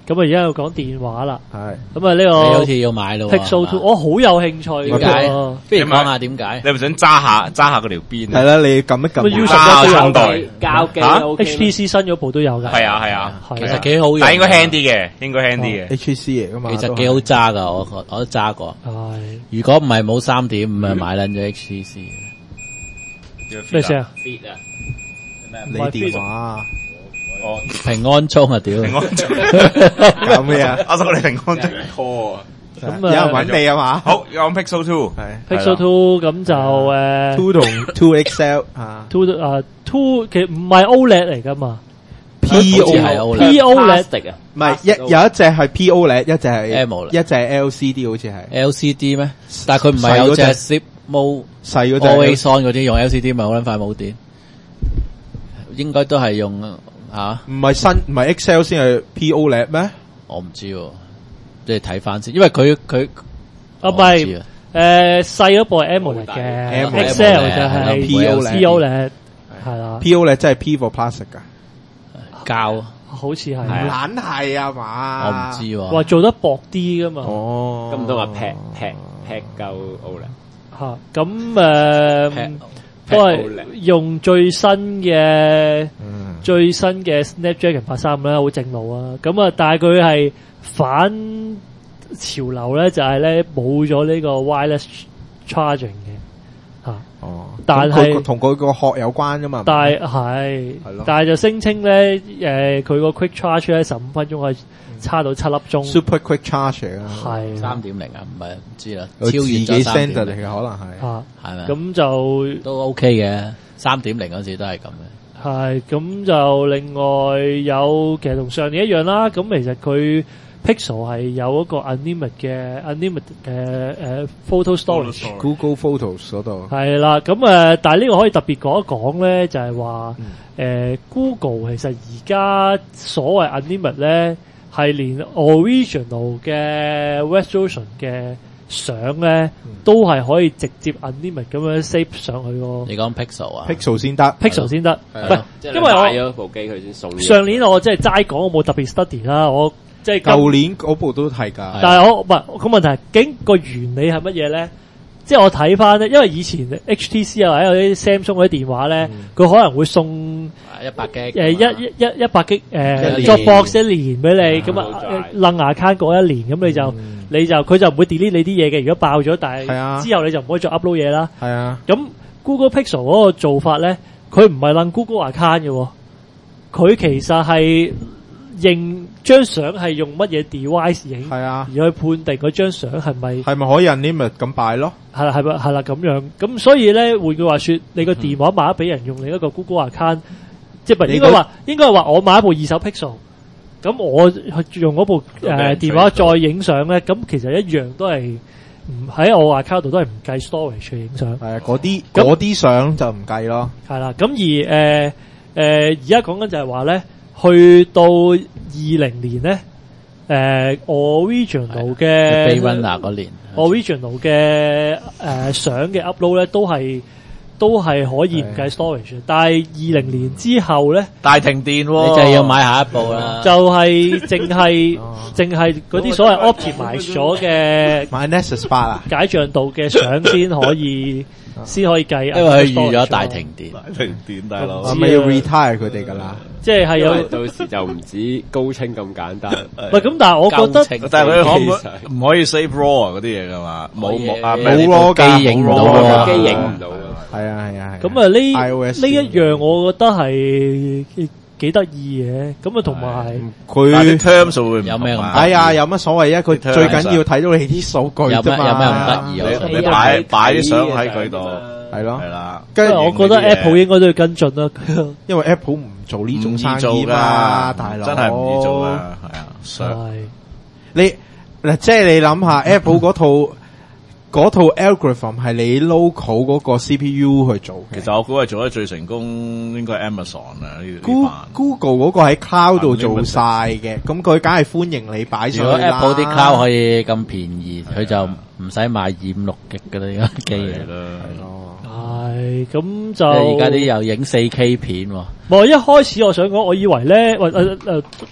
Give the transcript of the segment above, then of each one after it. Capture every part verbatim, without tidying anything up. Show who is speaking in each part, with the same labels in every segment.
Speaker 1: 咁啊，而家要講電話啦。
Speaker 2: 係
Speaker 1: 咁啊，呢個
Speaker 3: 你好似要買咯
Speaker 1: Pixel Two，我好有興趣。
Speaker 3: 點解？
Speaker 1: 喎
Speaker 3: 不如講下點解？
Speaker 4: 你係咪想揸下揸下嗰條邊？
Speaker 2: 係啦，你撳一撳。
Speaker 1: U 十
Speaker 4: 揸
Speaker 1: 一都有
Speaker 4: 三代
Speaker 5: 交機
Speaker 4: 嚇
Speaker 1: H T C 新嗰部都有㗎。
Speaker 4: 係啊係啊，
Speaker 1: 係
Speaker 3: 其實幾好用，
Speaker 4: 但係應該輕啲嘅，應該輕啲嘅。
Speaker 2: H C 嚟噶嘛，
Speaker 3: 其實幾好揸噶，我我都揸過。
Speaker 1: 係
Speaker 3: 如果唔係冇三點五啊，買撚咗 H T C。
Speaker 1: 咩聲啊？
Speaker 5: fit 啊，
Speaker 2: 你電話
Speaker 4: 哦，
Speaker 3: 平安鐘啊，屌！
Speaker 4: 平安鐘
Speaker 2: 搞咩啊？
Speaker 4: 阿叔你平安鐘 call 啊！
Speaker 1: 咁
Speaker 2: 有人揾你啊嘛？
Speaker 4: 好，講 Pixel Two，
Speaker 2: 係
Speaker 1: Pixel Two 咁就誒
Speaker 2: Two 同 Two X L 啊
Speaker 1: Two 啊 Two 其實唔係 O L E D 嚟㗎嘛
Speaker 2: ，P
Speaker 3: 好似
Speaker 2: O
Speaker 3: 係 O L E D
Speaker 1: ，P O L E D
Speaker 5: 啊，
Speaker 2: 唔係一有一隻係 P O L E D，一隻係
Speaker 3: AMOLED
Speaker 2: 一隻係 L C D，好似係
Speaker 3: L C D 咩？但係佢唔係有隻 Zip Mode
Speaker 2: 細嗰隻
Speaker 3: Always On 嗰啲用 L C D 咪好撚快冇電，應該都係用嚇，
Speaker 2: 唔係新唔係 X L 先係 P O L E D 咩？
Speaker 3: 我唔知喎，即係睇翻先，因為佢佢
Speaker 1: 啊唔係誒細嗰部係 AMOLED 嘅
Speaker 2: AMOLED
Speaker 1: ，X L 就係
Speaker 2: P O L E D
Speaker 1: P O L E D 係啦
Speaker 2: P O L E D 真係 P for plastic 噶，
Speaker 3: 膠，
Speaker 1: 好似係
Speaker 2: 唔撚係啊嘛？
Speaker 3: 我唔知喎。
Speaker 1: 話做得薄啲㗎嘛。
Speaker 2: 哦，
Speaker 5: 咁唔通話劈劈劈夠 O L E D
Speaker 1: 嚇咁誒都係用最新嘅最新嘅 Snapdragon 八三五啦，好正路啊！咁啊，但係佢係反潮流咧，就係咧冇咗呢個 wireless charging 嘅嚇。
Speaker 2: 哦，
Speaker 1: 但係
Speaker 2: 同佢個殼有關噶嘛？
Speaker 1: 但係係
Speaker 2: 係咯，
Speaker 1: 但係就聲稱咧誒，佢個 quick charge 咧十五分鐘可以差到七粒鐘。
Speaker 2: Super quick charge 啊，
Speaker 1: 係
Speaker 3: 三點零啊，唔係唔知啦，
Speaker 2: 佢
Speaker 3: 超越
Speaker 2: 自己
Speaker 3: 咗三
Speaker 2: send
Speaker 3: 點零
Speaker 2: 嚟嘅可能係。
Speaker 1: 嚇
Speaker 3: 係咪？
Speaker 1: 咁就
Speaker 3: 都 OK 嘅，三點零嗰時都係咁嘅。
Speaker 1: 係咁就另外有其實同上年一樣啦。咁其實佢 Pixel 係有一個 unlimited 嘅 unlimited 嘅誒 photo storage。
Speaker 2: Google Photos 嗰度
Speaker 1: 係啦，咁誒，但係呢個可以特別講一講咧，就係話誒 Google 其實而家所謂 unlimited 咧，係連 original 嘅 resolution 嘅相咧，都係可以直接 unlimited 咁樣 save 上去個
Speaker 3: 你講 Pixel 啊
Speaker 2: Pixel 先得
Speaker 1: Pixel 先得。
Speaker 2: 係
Speaker 1: 喂，
Speaker 5: 即係
Speaker 1: 因為我
Speaker 5: 買咗部機佢先送。
Speaker 1: 上年我即係齋講，我冇特別 study 啦，我即係
Speaker 2: 舊年嗰部都係㗎，
Speaker 1: 但係我唔係個問題係，究竟個原理係乜嘢咧？即係我睇翻咧，因為以前 H T C 啊或者有啲 Samsung 嗰啲電話咧，佢、可能會送
Speaker 3: 一百 G
Speaker 1: 誒一一一一百 G
Speaker 2: 一
Speaker 1: 誒
Speaker 2: 年
Speaker 1: Dropbox 一年俾你，咁
Speaker 5: 好
Speaker 1: 啊
Speaker 5: 債
Speaker 1: 楞 account 過一年，咁你就你就佢就唔會 delete 你啲嘢嘅。如果爆咗，但
Speaker 2: 係啊
Speaker 1: 係之後你就唔可以再 upload 嘢啦。
Speaker 2: 係啊，
Speaker 1: 咁 Google Pixel 嗰個做法咧，佢唔係楞 Google account 嘅喎，佢其實係認張相係用乜嘢 device 影，
Speaker 2: 係啊
Speaker 1: 而去判定嗰張相係咪
Speaker 2: 係咪可以 unlimited 咁擺咯？
Speaker 1: 係啦係咪係啦咁樣。咁所以咧換句話說，你個電話買咗俾人用另一個 Google account，、嗯、即係唔係應該話應該係話我買一部二手 Pixel， 咁我去用嗰部誒、呃、電話再影相咧，咁其實一樣都係唔喺我 account 度都係唔計 storage 去影相。
Speaker 2: 係啊，嗰啲嗰啲相就唔計咯。
Speaker 1: 係啦，咁而誒誒而家講緊就係話咧，去到二零年咧，誒、呃、original 嘅
Speaker 3: Blade Runner 嗰年
Speaker 1: original 嘅誒相嘅 upload 咧，都係都係可以唔計 storage，但係二零年之後咧，
Speaker 4: 大停電喎，
Speaker 3: 你就要買下一部啦。
Speaker 1: 就係淨係淨係嗰啲所謂 optimize 咗嘅
Speaker 2: 買 Nexus 八啊，
Speaker 1: 解像度嘅相先可以先可以計，
Speaker 3: 因為佢預咗大停電。
Speaker 4: 停電大佬，
Speaker 2: 係咪要 retire 佢哋㗎啦？
Speaker 1: 即係係有
Speaker 5: 因為到時就唔止高清咁簡單。
Speaker 1: 喂，咁但係我覺得。
Speaker 4: 但係佢可唔可唔可以 save raw 嗰啲嘢㗎嘛？冇冇啊，
Speaker 2: 冇 raw 㗎，
Speaker 3: 機影唔到
Speaker 2: 冇 raw
Speaker 3: 啊，
Speaker 5: 機影唔到。
Speaker 2: 係啊係啊係。
Speaker 1: 咁啊呢
Speaker 2: iOS
Speaker 1: 呢一樣我覺得係幾得意嘅，咁啊同埋
Speaker 4: 但係啲
Speaker 2: 佢
Speaker 4: terms 會唔
Speaker 3: 有咩咁
Speaker 4: 同啊
Speaker 2: 哎呀有乜所謂啊？佢最緊要睇到你啲數據啫嘛。
Speaker 3: 有咩有咩唔得意啊？
Speaker 4: 你你擺擺啲相喺佢度，
Speaker 2: 係咯
Speaker 4: 係啦。
Speaker 1: 因為我覺得 Apple 應該都要跟進啦。
Speaker 2: 因為 Apple 唔做呢種生意
Speaker 4: 做
Speaker 2: 嘛，
Speaker 4: 㗎，
Speaker 2: 大佬
Speaker 4: 真係唔易做啊，係啊，相
Speaker 1: 係
Speaker 2: 你嗱，即係你諗下 Apple 嗰套嗰套 algorithm 係你 local 嗰個 C P U 去做嘅。
Speaker 4: 其實我估係做得最成功，應該係 Amazon 啊呢啲
Speaker 2: Google
Speaker 4: 版。
Speaker 2: Google 嗰個喺 cloud 度做晒嘅，咁佢梗係歡迎你擺
Speaker 3: 如果
Speaker 2: 上去啦。
Speaker 3: Apple 啲 cloud 可以咁便宜，佢就唔使買二五六 G 噶啦，而家機
Speaker 4: 係
Speaker 3: 啊。
Speaker 4: 啦，
Speaker 1: 係咁就
Speaker 3: 即係而家啲又影四 K 片喎。
Speaker 1: 我一開始我想講，我以為咧，喂誒誒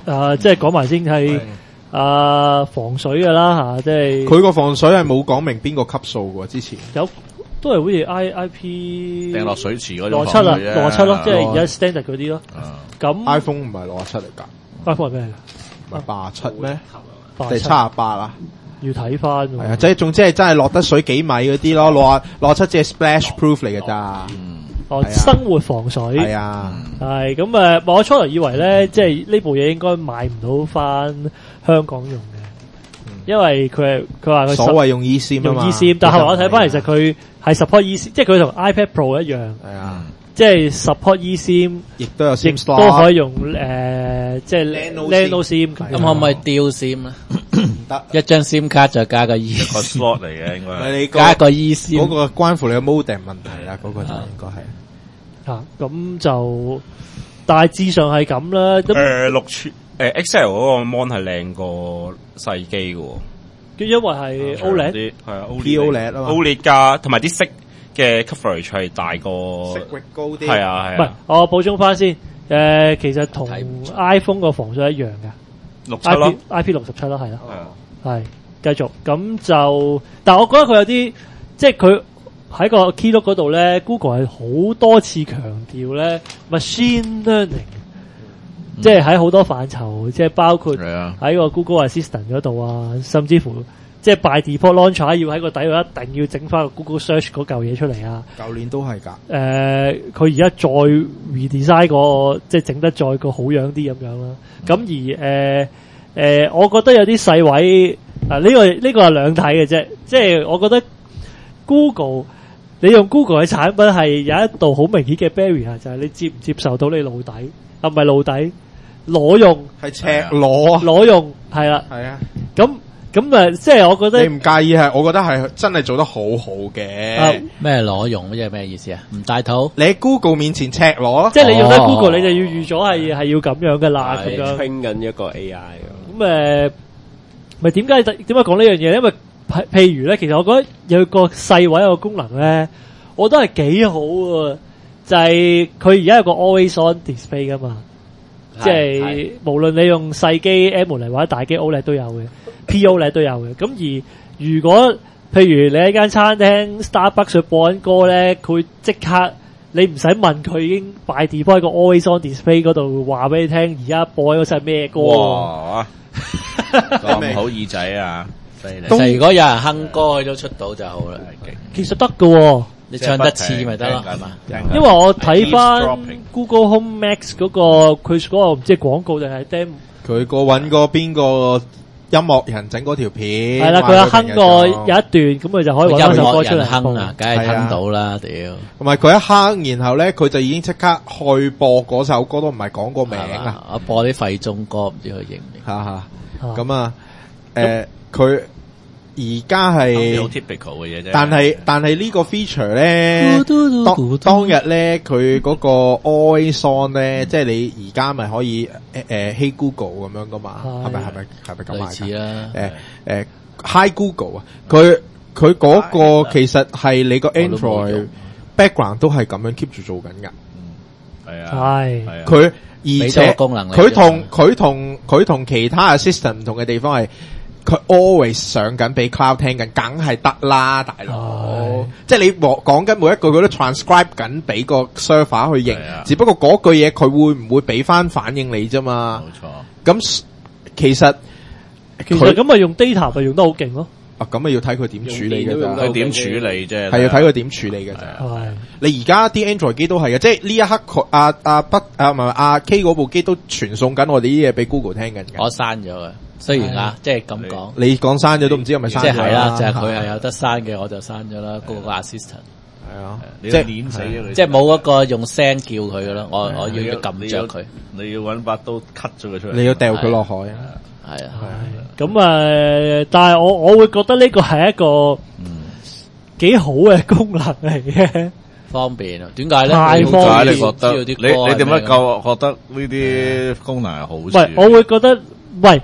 Speaker 1: 啊，即係講埋先係啊防水㗎啦嚇，即係
Speaker 2: 佢個防水係冇講明邊個級數喎，之前
Speaker 1: 有都係好似 I I P
Speaker 4: 掟落水池嗰種
Speaker 1: 六七啦，
Speaker 4: 防水啫
Speaker 1: 六七咯，即係而家 standard 嗰啲咯。咁
Speaker 2: iPhone 唔係六十七嚟㗎，
Speaker 1: iPhone 係咩嚟㗎？
Speaker 2: 唔係八十七咩？
Speaker 1: 八七
Speaker 2: 定七十八啊？
Speaker 1: 要睇翻。
Speaker 2: 係啊，即係總之係真係落得水幾米嗰啲咯，六十六十七只係 splash proof 嚟㗎咋。
Speaker 1: 哦，
Speaker 2: 係啊
Speaker 1: 生活防水
Speaker 2: 係啊，
Speaker 1: 係咁誒，我初頭以為咧，即係呢部嘢應該買唔到翻香港用嘅，因為佢係佢話佢
Speaker 2: 所謂用 eSIM 啊
Speaker 1: 用
Speaker 2: 嘛
Speaker 1: eSIM，但係後來我睇翻其實
Speaker 2: 佢
Speaker 1: 佢係 support eSIM，即係佢同 iPad Pro 一樣，
Speaker 2: 係啊，
Speaker 1: 即係 support eSIM，
Speaker 2: 亦都有
Speaker 1: 亦
Speaker 2: SIM
Speaker 1: 都
Speaker 2: slot，
Speaker 1: 可以用誒，即係
Speaker 2: Nano
Speaker 1: Nano SIM
Speaker 3: 咁可唔可以吊 SIM 咧？
Speaker 2: 唔得。
Speaker 3: 一張 SIM 卡再加個 E，
Speaker 4: 個 slot 嚟嘅應該係。
Speaker 2: 唔係你個
Speaker 3: 加個 E SIM
Speaker 2: 嗰個關乎你嘅 modem 問題啦，嗰個就應該係。
Speaker 1: 啊，咁就大致上係咁啦。咁
Speaker 6: 誒六寸誒 X L 嗰個 mon 係靚過細機嘅喎，
Speaker 1: 因為係 OLED，
Speaker 6: 啲係啊
Speaker 2: P O L E D 啊嘛
Speaker 6: OLED 加同埋啲色嘅 coverage 係大過
Speaker 2: 色域高啲。
Speaker 6: 係啊
Speaker 1: 唔係
Speaker 6: 係啊，
Speaker 1: 我補充翻先。誒，其實同
Speaker 3: 睇唔
Speaker 1: iPhone 個防水一樣嘅
Speaker 6: 六七咯，
Speaker 1: ，I P 六十七啦，係啦。
Speaker 6: 係啊
Speaker 1: 係繼續咁就，但係我覺得佢有啲，即係佢喺個 keynote 嗰度咧 ，Google 係好多次強調咧 machine learning，、嗯、即係喺好多範疇，即係包括
Speaker 4: 係啊
Speaker 1: 喺個 Google Assistant 嗰度啊，甚至乎即係 by default launcher 要喺個底度一定要整翻個 Google Search 嗰嚿嘢出嚟啊！
Speaker 2: 舊年都係㗎。
Speaker 1: 誒、呃，佢而家再 redesign 個，即係整得再個好樣啲咁樣啦。咁、而誒誒、呃呃，我覺得有啲細位啊，呢、呢個呢、呢個係兩睇嘅啫。即係我覺得 Google，你用 Google 嘅產品係有一道好明顯嘅 barrier，就係你接唔接受到你露底啊，唔係露底裸用，
Speaker 2: 係赤裸啊。
Speaker 1: 裸用係啦。
Speaker 2: 係啊。
Speaker 1: 咁咁誒，即係我覺得
Speaker 2: 你唔介意係，我覺得係真係做得好好嘅。
Speaker 1: 啊
Speaker 3: 咩裸用即係咩意思啊？唔戴套？
Speaker 2: 你喺 Google 面前赤裸咯。
Speaker 1: 即係你用得
Speaker 3: 哦
Speaker 1: Google，你就要預咗係係要咁樣噶啦，咁
Speaker 5: 係
Speaker 1: 樣。
Speaker 5: train 緊一個 A I
Speaker 1: 咁誒，咪點解點解講呢樣嘢？因為譬譬如咧，其實我覺得有個細位有個功能咧，我覺得係幾好喎。就係佢而家有個 Always On Display 噶嘛，即係無論你用細機 AMOLED 或者大機 O L E D 都有嘅，P O L E D 都有嘅。咁而如果譬如你喺間餐廳 Starbucks 去播緊歌咧，佢即刻你唔使問佢已經擺 default 喺個 Always On Display 嗰度話俾你聽，而家播緊嗰首係咩歌。
Speaker 6: 哇！
Speaker 4: 咁好耳仔啊，犀利！
Speaker 3: 其實如果有人哼歌，佢都出到就好啦。
Speaker 1: 其實得㗎喎。
Speaker 3: 你唱得似咪得咯，係嘛？
Speaker 1: 因為我睇翻 Google Home Max 嗰、個佢嗰個唔知係廣告定係 demo，
Speaker 2: 佢個揾個邊個音樂人整嗰條片，
Speaker 1: 係啦，佢有哼過有一段，咁佢就可以
Speaker 3: 音
Speaker 1: 揾翻首歌
Speaker 3: 樂人
Speaker 1: 出嚟
Speaker 3: 哼啊，梗係哼到啦，屌！
Speaker 2: 同埋佢一哼，然後咧佢就已經即刻去播嗰首歌，都唔係講個名啊，
Speaker 3: 我播啲廢中歌，唔知佢認唔認？
Speaker 2: 嚇嚇
Speaker 1: 啊
Speaker 2: 咁啊，誒佢而家
Speaker 4: 好
Speaker 2: 係，
Speaker 4: typical 嘅嘢啫。
Speaker 2: 但係但係呢個 feature 咧，當當日咧佢嗰個 Always On 咧，即係你而家咪可以誒誒 Hey Google 咁樣噶嘛？係咪係咪係咪咁
Speaker 3: 類
Speaker 2: 啊？
Speaker 3: 似啦，
Speaker 2: 誒誒 Hi Google 啊，佢佢嗰個其實係你個
Speaker 3: 我都冇
Speaker 2: Android
Speaker 3: 用
Speaker 2: background 都係咁樣 keep 住做緊㗎。
Speaker 4: 係啊，
Speaker 1: 係
Speaker 4: 係啊，
Speaker 2: 佢而
Speaker 3: 俾多
Speaker 2: 且
Speaker 3: 個功能你
Speaker 2: 佢同佢同佢同其他 assistant 唔同嘅地方係，佢 always 上緊俾 cloud 聽緊，梗係得啦，大佬
Speaker 1: 係。
Speaker 2: 即係你講講緊每一句，佢都 transcribe 緊俾個 server 去認
Speaker 4: 係啊，
Speaker 2: 只不過嗰句嘢佢會唔會俾翻反應你啫嘛？
Speaker 4: 冇錯。
Speaker 2: 咁其實
Speaker 1: 其實咁咪用 data 咪用得好勁咯。
Speaker 2: 啊，咁啊要睇佢點處理嘅咋，
Speaker 5: 用電都用得
Speaker 4: 佢點處理啫？
Speaker 2: 係要睇佢點處理嘅咋。
Speaker 1: 係
Speaker 2: 你而家啲 Android 機都係嘅，即係呢一刻佢阿阿不啊唔係阿 K 嗰部機都傳送緊我哋啲嘢俾 Google 聽緊嘅。
Speaker 3: 我刪咗嘅，雖然啊，即係咁講，
Speaker 2: 你講刪咗都唔知係咪刪咗
Speaker 3: 即係係啦，就係佢係有得刪嘅，我就刪咗啦。嗰個 assistant，
Speaker 2: 係啊，
Speaker 4: 你
Speaker 2: 即係
Speaker 4: 碾死咗佢，
Speaker 3: 即係冇嗰個用聲叫佢嘅咯，我我要要撳
Speaker 4: 你要
Speaker 3: 着佢，
Speaker 4: 你要揾把刀 cut 咗佢出嚟。
Speaker 2: 你要掉佢落海啊！
Speaker 3: 係啊，
Speaker 1: 咁誒，但係我我會覺得呢個係一個幾好嘅功能嚟嘅。
Speaker 3: 方便啊？點解咧？
Speaker 1: 太
Speaker 4: 點
Speaker 1: 方便
Speaker 4: 解你覺得？你
Speaker 3: 知道啲歌係
Speaker 4: 你點解
Speaker 3: 咩㗎
Speaker 4: 夠覺得呢啲功能係好處？
Speaker 1: 唔係，我會覺得，喂，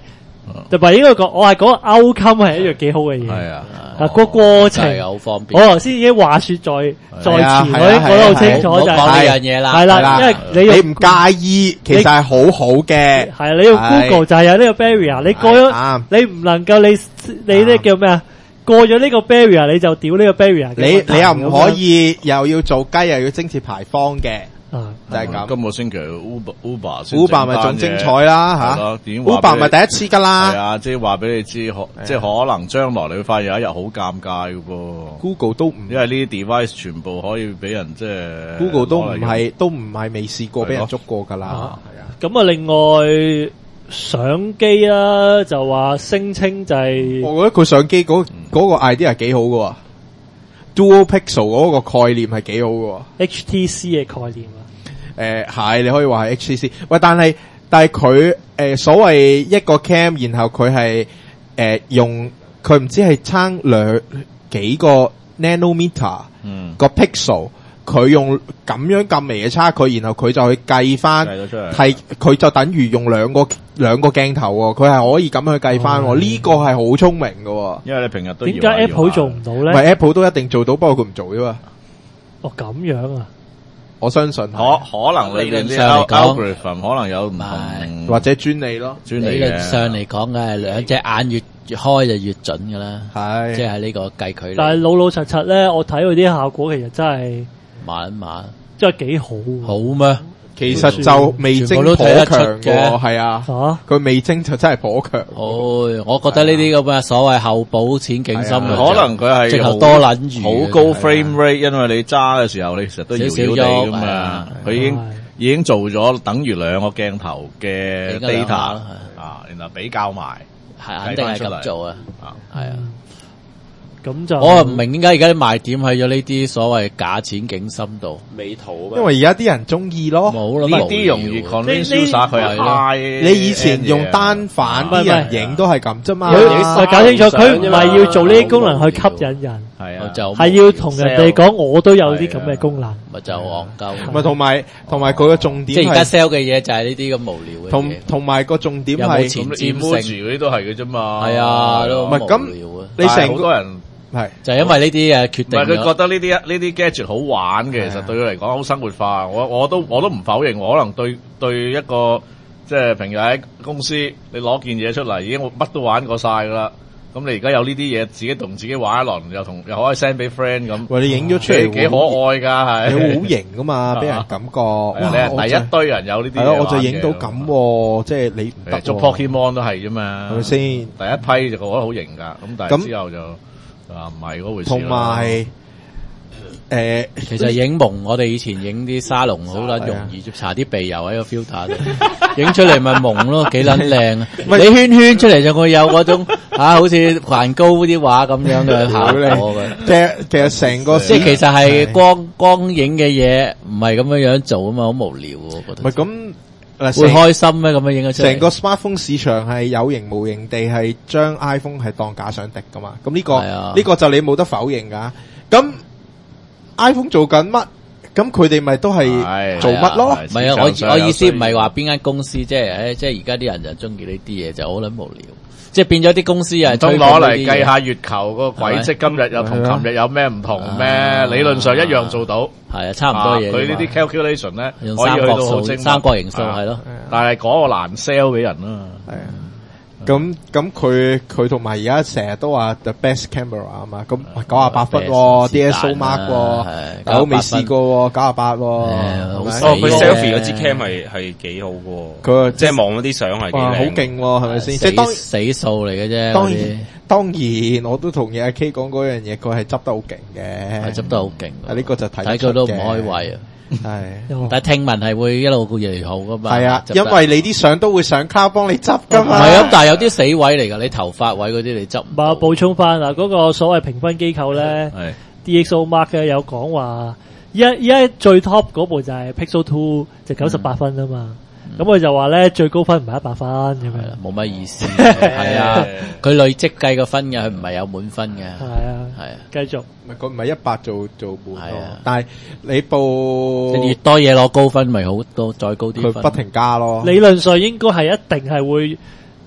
Speaker 1: 就係應該講，我係講 outcome 係一樣幾好嘅嘢。
Speaker 4: 係啊，
Speaker 1: 啊個過程
Speaker 3: 真係好方便。
Speaker 1: 我頭先已經話說在在前，
Speaker 2: 係啊
Speaker 1: 我已經講得好清楚，就
Speaker 3: 唔好講呢
Speaker 1: 係
Speaker 3: 樣嘢啦。
Speaker 1: 係啦，因為你用
Speaker 2: 你唔介意，其實係好好嘅。
Speaker 1: 係啊，你用 Google 就係有呢個 barrier，你過咗
Speaker 2: 啱
Speaker 1: 你唔能夠你你呢叫咩啊？過咗呢個 barrier 你就屌呢個 barrier 嘅問題。
Speaker 2: 你你又唔可以又要做雞又要貞節牌坊嘅，
Speaker 1: 啊
Speaker 2: 就係咁。
Speaker 4: 今個星期 Uber Uber 先
Speaker 2: Uber 咪仲精彩啦
Speaker 4: 係咯
Speaker 2: 吓
Speaker 4: 點話俾
Speaker 2: ，Uber 咪第一次噶
Speaker 4: 係
Speaker 2: 啦
Speaker 4: 啊，即係話俾你知，可即係可能將來你會發現有一日好尷尬嘅噃。
Speaker 2: ，Google 都唔
Speaker 4: 因為呢啲 device 全部可以俾人即係
Speaker 2: Google 都唔
Speaker 4: 攞嚟用
Speaker 2: 係都唔係未試過俾人
Speaker 4: 係咯
Speaker 2: 捉過噶啦
Speaker 1: 啊，咁啊，另外相機啦，就話聲稱就係
Speaker 2: 我覺得佢相機嗰嗰個 idea 係幾好嘅喎，Dual Pixel 嗰個概念係幾好嘅喎。
Speaker 1: H T C 嘅概念啊。
Speaker 2: 誒係，你可以話係 H T C。喂，但係但係佢誒所謂一個 cam，然後佢係誒用佢唔知係差兩幾個 nanometer
Speaker 4: 嗯
Speaker 2: 個 pixel，佢用咁樣咁微嘅差距，然後佢就去計翻，
Speaker 4: 計咗出嚟
Speaker 2: 係佢就等於用兩個兩個鏡頭喎，佢係可以咁樣去計翻喎，呢個係好聰明嘅喎。
Speaker 4: 因為你平日都
Speaker 1: 點解 Apple 做唔到咧？
Speaker 2: 唔係 Apple 都一定做到，不過佢唔做啫嘛。
Speaker 1: 哦咁樣啊，
Speaker 2: 我相信
Speaker 4: 可可能裏邊啲
Speaker 3: 理論上嚟講
Speaker 4: algorithm 可能有唔同
Speaker 2: 或者專利咯，
Speaker 4: 專利
Speaker 3: 理論
Speaker 4: 嘅。
Speaker 3: 上嚟講嘅係兩隻眼越越開就越準噶啦，
Speaker 2: 係
Speaker 3: 即係呢個計距
Speaker 1: 但係
Speaker 3: 離
Speaker 1: 老老實實咧，我睇佢啲效果其實真係
Speaker 3: 慢慢
Speaker 1: 真係幾好喎。
Speaker 3: 好咩？
Speaker 2: 其實就味精頗
Speaker 3: 全部都睇得出
Speaker 2: 強
Speaker 3: 嘅
Speaker 2: 嘅，係啊，
Speaker 1: 嚇
Speaker 2: 佢味精就真係頗強。
Speaker 3: 好，我覺得呢啲咁嘅所謂後補淺景深
Speaker 2: 係啊
Speaker 4: 可能佢係好
Speaker 3: 直頭多撚住
Speaker 4: 好高 frame rate，因為你揸嘅時候你其實都搖搖地噶嘛
Speaker 3: 少少喐係啊，
Speaker 4: 佢已經
Speaker 1: 係
Speaker 4: 已經做咗等於兩個鏡頭嘅
Speaker 3: 應該兩
Speaker 4: data
Speaker 3: 下啦
Speaker 4: 啊，然後比較埋
Speaker 3: 係肯定係咁做啊，
Speaker 4: 啊。
Speaker 3: 係啊。
Speaker 1: 咁就
Speaker 3: 我唔明點解而家啲賣點喺咗呢啲所謂假淺景深度，
Speaker 5: 美圖啊嘛，
Speaker 2: 因為而家啲人中意咯。
Speaker 3: 冇啦，
Speaker 4: 呢啲容易 convince user 佢係 high。
Speaker 2: 你以前用單反啲
Speaker 1: 唔係
Speaker 2: 人影都係咁啫嘛。
Speaker 1: 佢
Speaker 5: 啊
Speaker 1: 就搞清楚，佢唔
Speaker 5: 相啫嘛
Speaker 1: 係要做呢啲功能去吸引人，
Speaker 4: 係啊，
Speaker 3: 就
Speaker 1: 係要同人哋講我都有啲咁嘅功能。
Speaker 3: 咪就戇鳩。
Speaker 2: 咪同埋同埋佢個重點
Speaker 3: 即係而家
Speaker 2: 係
Speaker 3: sell 嘅嘢就係呢啲咁無聊嘅
Speaker 2: 同
Speaker 3: 嘢。
Speaker 2: 同埋個重點
Speaker 3: 有冇
Speaker 2: 係
Speaker 4: 咁
Speaker 3: 前瞻
Speaker 4: emoji
Speaker 3: 性
Speaker 4: 嗰啲都係嘅啫嘛。
Speaker 3: 係啊，都好
Speaker 2: 唔係咁
Speaker 3: 無聊啊。
Speaker 2: 你成個
Speaker 4: 好多人
Speaker 2: 係
Speaker 3: 就係因為呢啲誒決
Speaker 4: 唔
Speaker 3: 定咗
Speaker 4: 係佢覺得呢啲呢啲 gadget 好玩嘅，其實對佢嚟講好生活化。我我都我都唔否認，我可能對對一個即係平日喺公司你攞件嘢出嚟，已經乜都玩過晒㗎啦。咁你而家有呢啲嘢，自己同自己玩一輪，又同又可以 send 俾 friend 咁，
Speaker 2: 喂，你影咗出嚟
Speaker 4: 幾幾可愛㗎，
Speaker 2: 你
Speaker 4: 係。
Speaker 2: 好型噶嘛，俾人感覺。
Speaker 4: 係啊你係第一堆人有呢啲嘢
Speaker 2: 係咯，我就
Speaker 4: 玩嘅
Speaker 2: 影到咁喎，即係你唔得
Speaker 4: 誒捉
Speaker 2: 喎
Speaker 4: Pokemon 都係啫嘛，
Speaker 2: 係咪先？
Speaker 4: 第一批就覺得好型㗎，咁但係
Speaker 2: 咁
Speaker 4: 之後就啊唔係嗰回事咯。
Speaker 2: 同埋誒，
Speaker 3: 其實影蒙，我哋以前影啲沙龍好撚容易，就搽啲鼻油喺個 filter 度，影出嚟咪蒙咯，幾撚靚啊！你圈圈出嚟就會有嗰種啊，好似梵高啲畫咁樣嘅效果嘅。
Speaker 2: 其實其實成個
Speaker 3: 即係其實係光光影嘅嘢，唔係咁樣樣做啊嘛，好無聊喎，我覺得。
Speaker 2: 唔係咁嗱，
Speaker 3: 會
Speaker 2: 成
Speaker 3: 開心咩？咁樣影咗出嚟
Speaker 2: 成個 smartphone 市場係有形無形地係將 iPhone 係當假想敵噶嘛，咁呢個
Speaker 3: 係啊
Speaker 2: 呢個就你冇得否認噶。咁 iPhone 做緊乜？咁佢哋咪都係
Speaker 4: 係
Speaker 2: 做乜咯？
Speaker 3: 唔係啊，我我意思唔係話邊間公司，即係誒，即係而家啲人就中意呢啲嘢，就好撚無聊。即係變咗啲公司又係
Speaker 4: 唔通
Speaker 3: 推
Speaker 4: 攞嚟
Speaker 3: 廣呢啲嘢
Speaker 4: 計下月球個軌跡，今日又同琴日有咩唔同咩？
Speaker 3: 啊
Speaker 4: 理論上一樣做到。
Speaker 3: 係啊，差唔多嘢啫嘛。
Speaker 4: 佢呢啲 calculation 咧，
Speaker 3: 用
Speaker 4: 可以去到
Speaker 3: 三角數、
Speaker 4: 好精密
Speaker 3: 三角形數
Speaker 4: 啊
Speaker 3: 係咯。
Speaker 4: 但係嗰個難 sell 俾人啦。
Speaker 2: 係啊。咁咁佢佢同埋而家成日都話 the best camera 啊嘛，咁九十八分喎 ，D S O Mark 喎，但我未試過喎，九十八喎，係咪
Speaker 3: 好死
Speaker 6: 哦，佢
Speaker 3: 嘅
Speaker 6: selfie 嗰支 cam 係係幾好嘅，
Speaker 2: 佢
Speaker 6: 即係望嗰啲相係幾
Speaker 2: 哇好
Speaker 6: 靚。
Speaker 2: 勁喎，係咪先？即係
Speaker 3: 死
Speaker 2: 當
Speaker 3: 死數嚟嘅啫。
Speaker 2: 當
Speaker 3: 嗰啲
Speaker 2: 然當然，我都同意阿 K 講嗰樣嘢，佢係執得好勁嘅，
Speaker 3: 係執得好勁㗎。
Speaker 2: 啊呢個就睇得
Speaker 3: 睇
Speaker 2: 出嘅
Speaker 3: 佢都唔開胃啊！
Speaker 2: 係。
Speaker 3: 但係聽聞係會一路越嚟越好噶嘛。
Speaker 2: 係啊，
Speaker 3: 執得
Speaker 2: 因為你啲相都會上 cloud 幫你執噶
Speaker 3: 唔
Speaker 2: 嘛。
Speaker 3: 係啊，但係有啲死位嚟㗎，你頭髮位嗰啲你執唔到。
Speaker 1: 唔係補充翻嗱，嗰個所謂評分機構咧
Speaker 4: 係
Speaker 1: ，D X O Mark 咧有講話，依家依家最 top 嗰部就係 Pixel Two，就九十八分啊嘛。咁佢就話咧最高分唔係一百分咁
Speaker 3: 係啦
Speaker 1: 樣。，
Speaker 3: 冇乜意思。係啊，佢累積計個分嘅，佢唔係有滿分嘅。
Speaker 1: 係啊，
Speaker 3: 係啊，
Speaker 1: 繼續。
Speaker 2: 唔係佢唔係一百做做滿咯
Speaker 3: 係啊，
Speaker 2: 但係你部
Speaker 3: 即係越多嘢攞高分，咪好多再高啲分。
Speaker 2: 佢不停加咯。
Speaker 1: 理論上應該係一定係會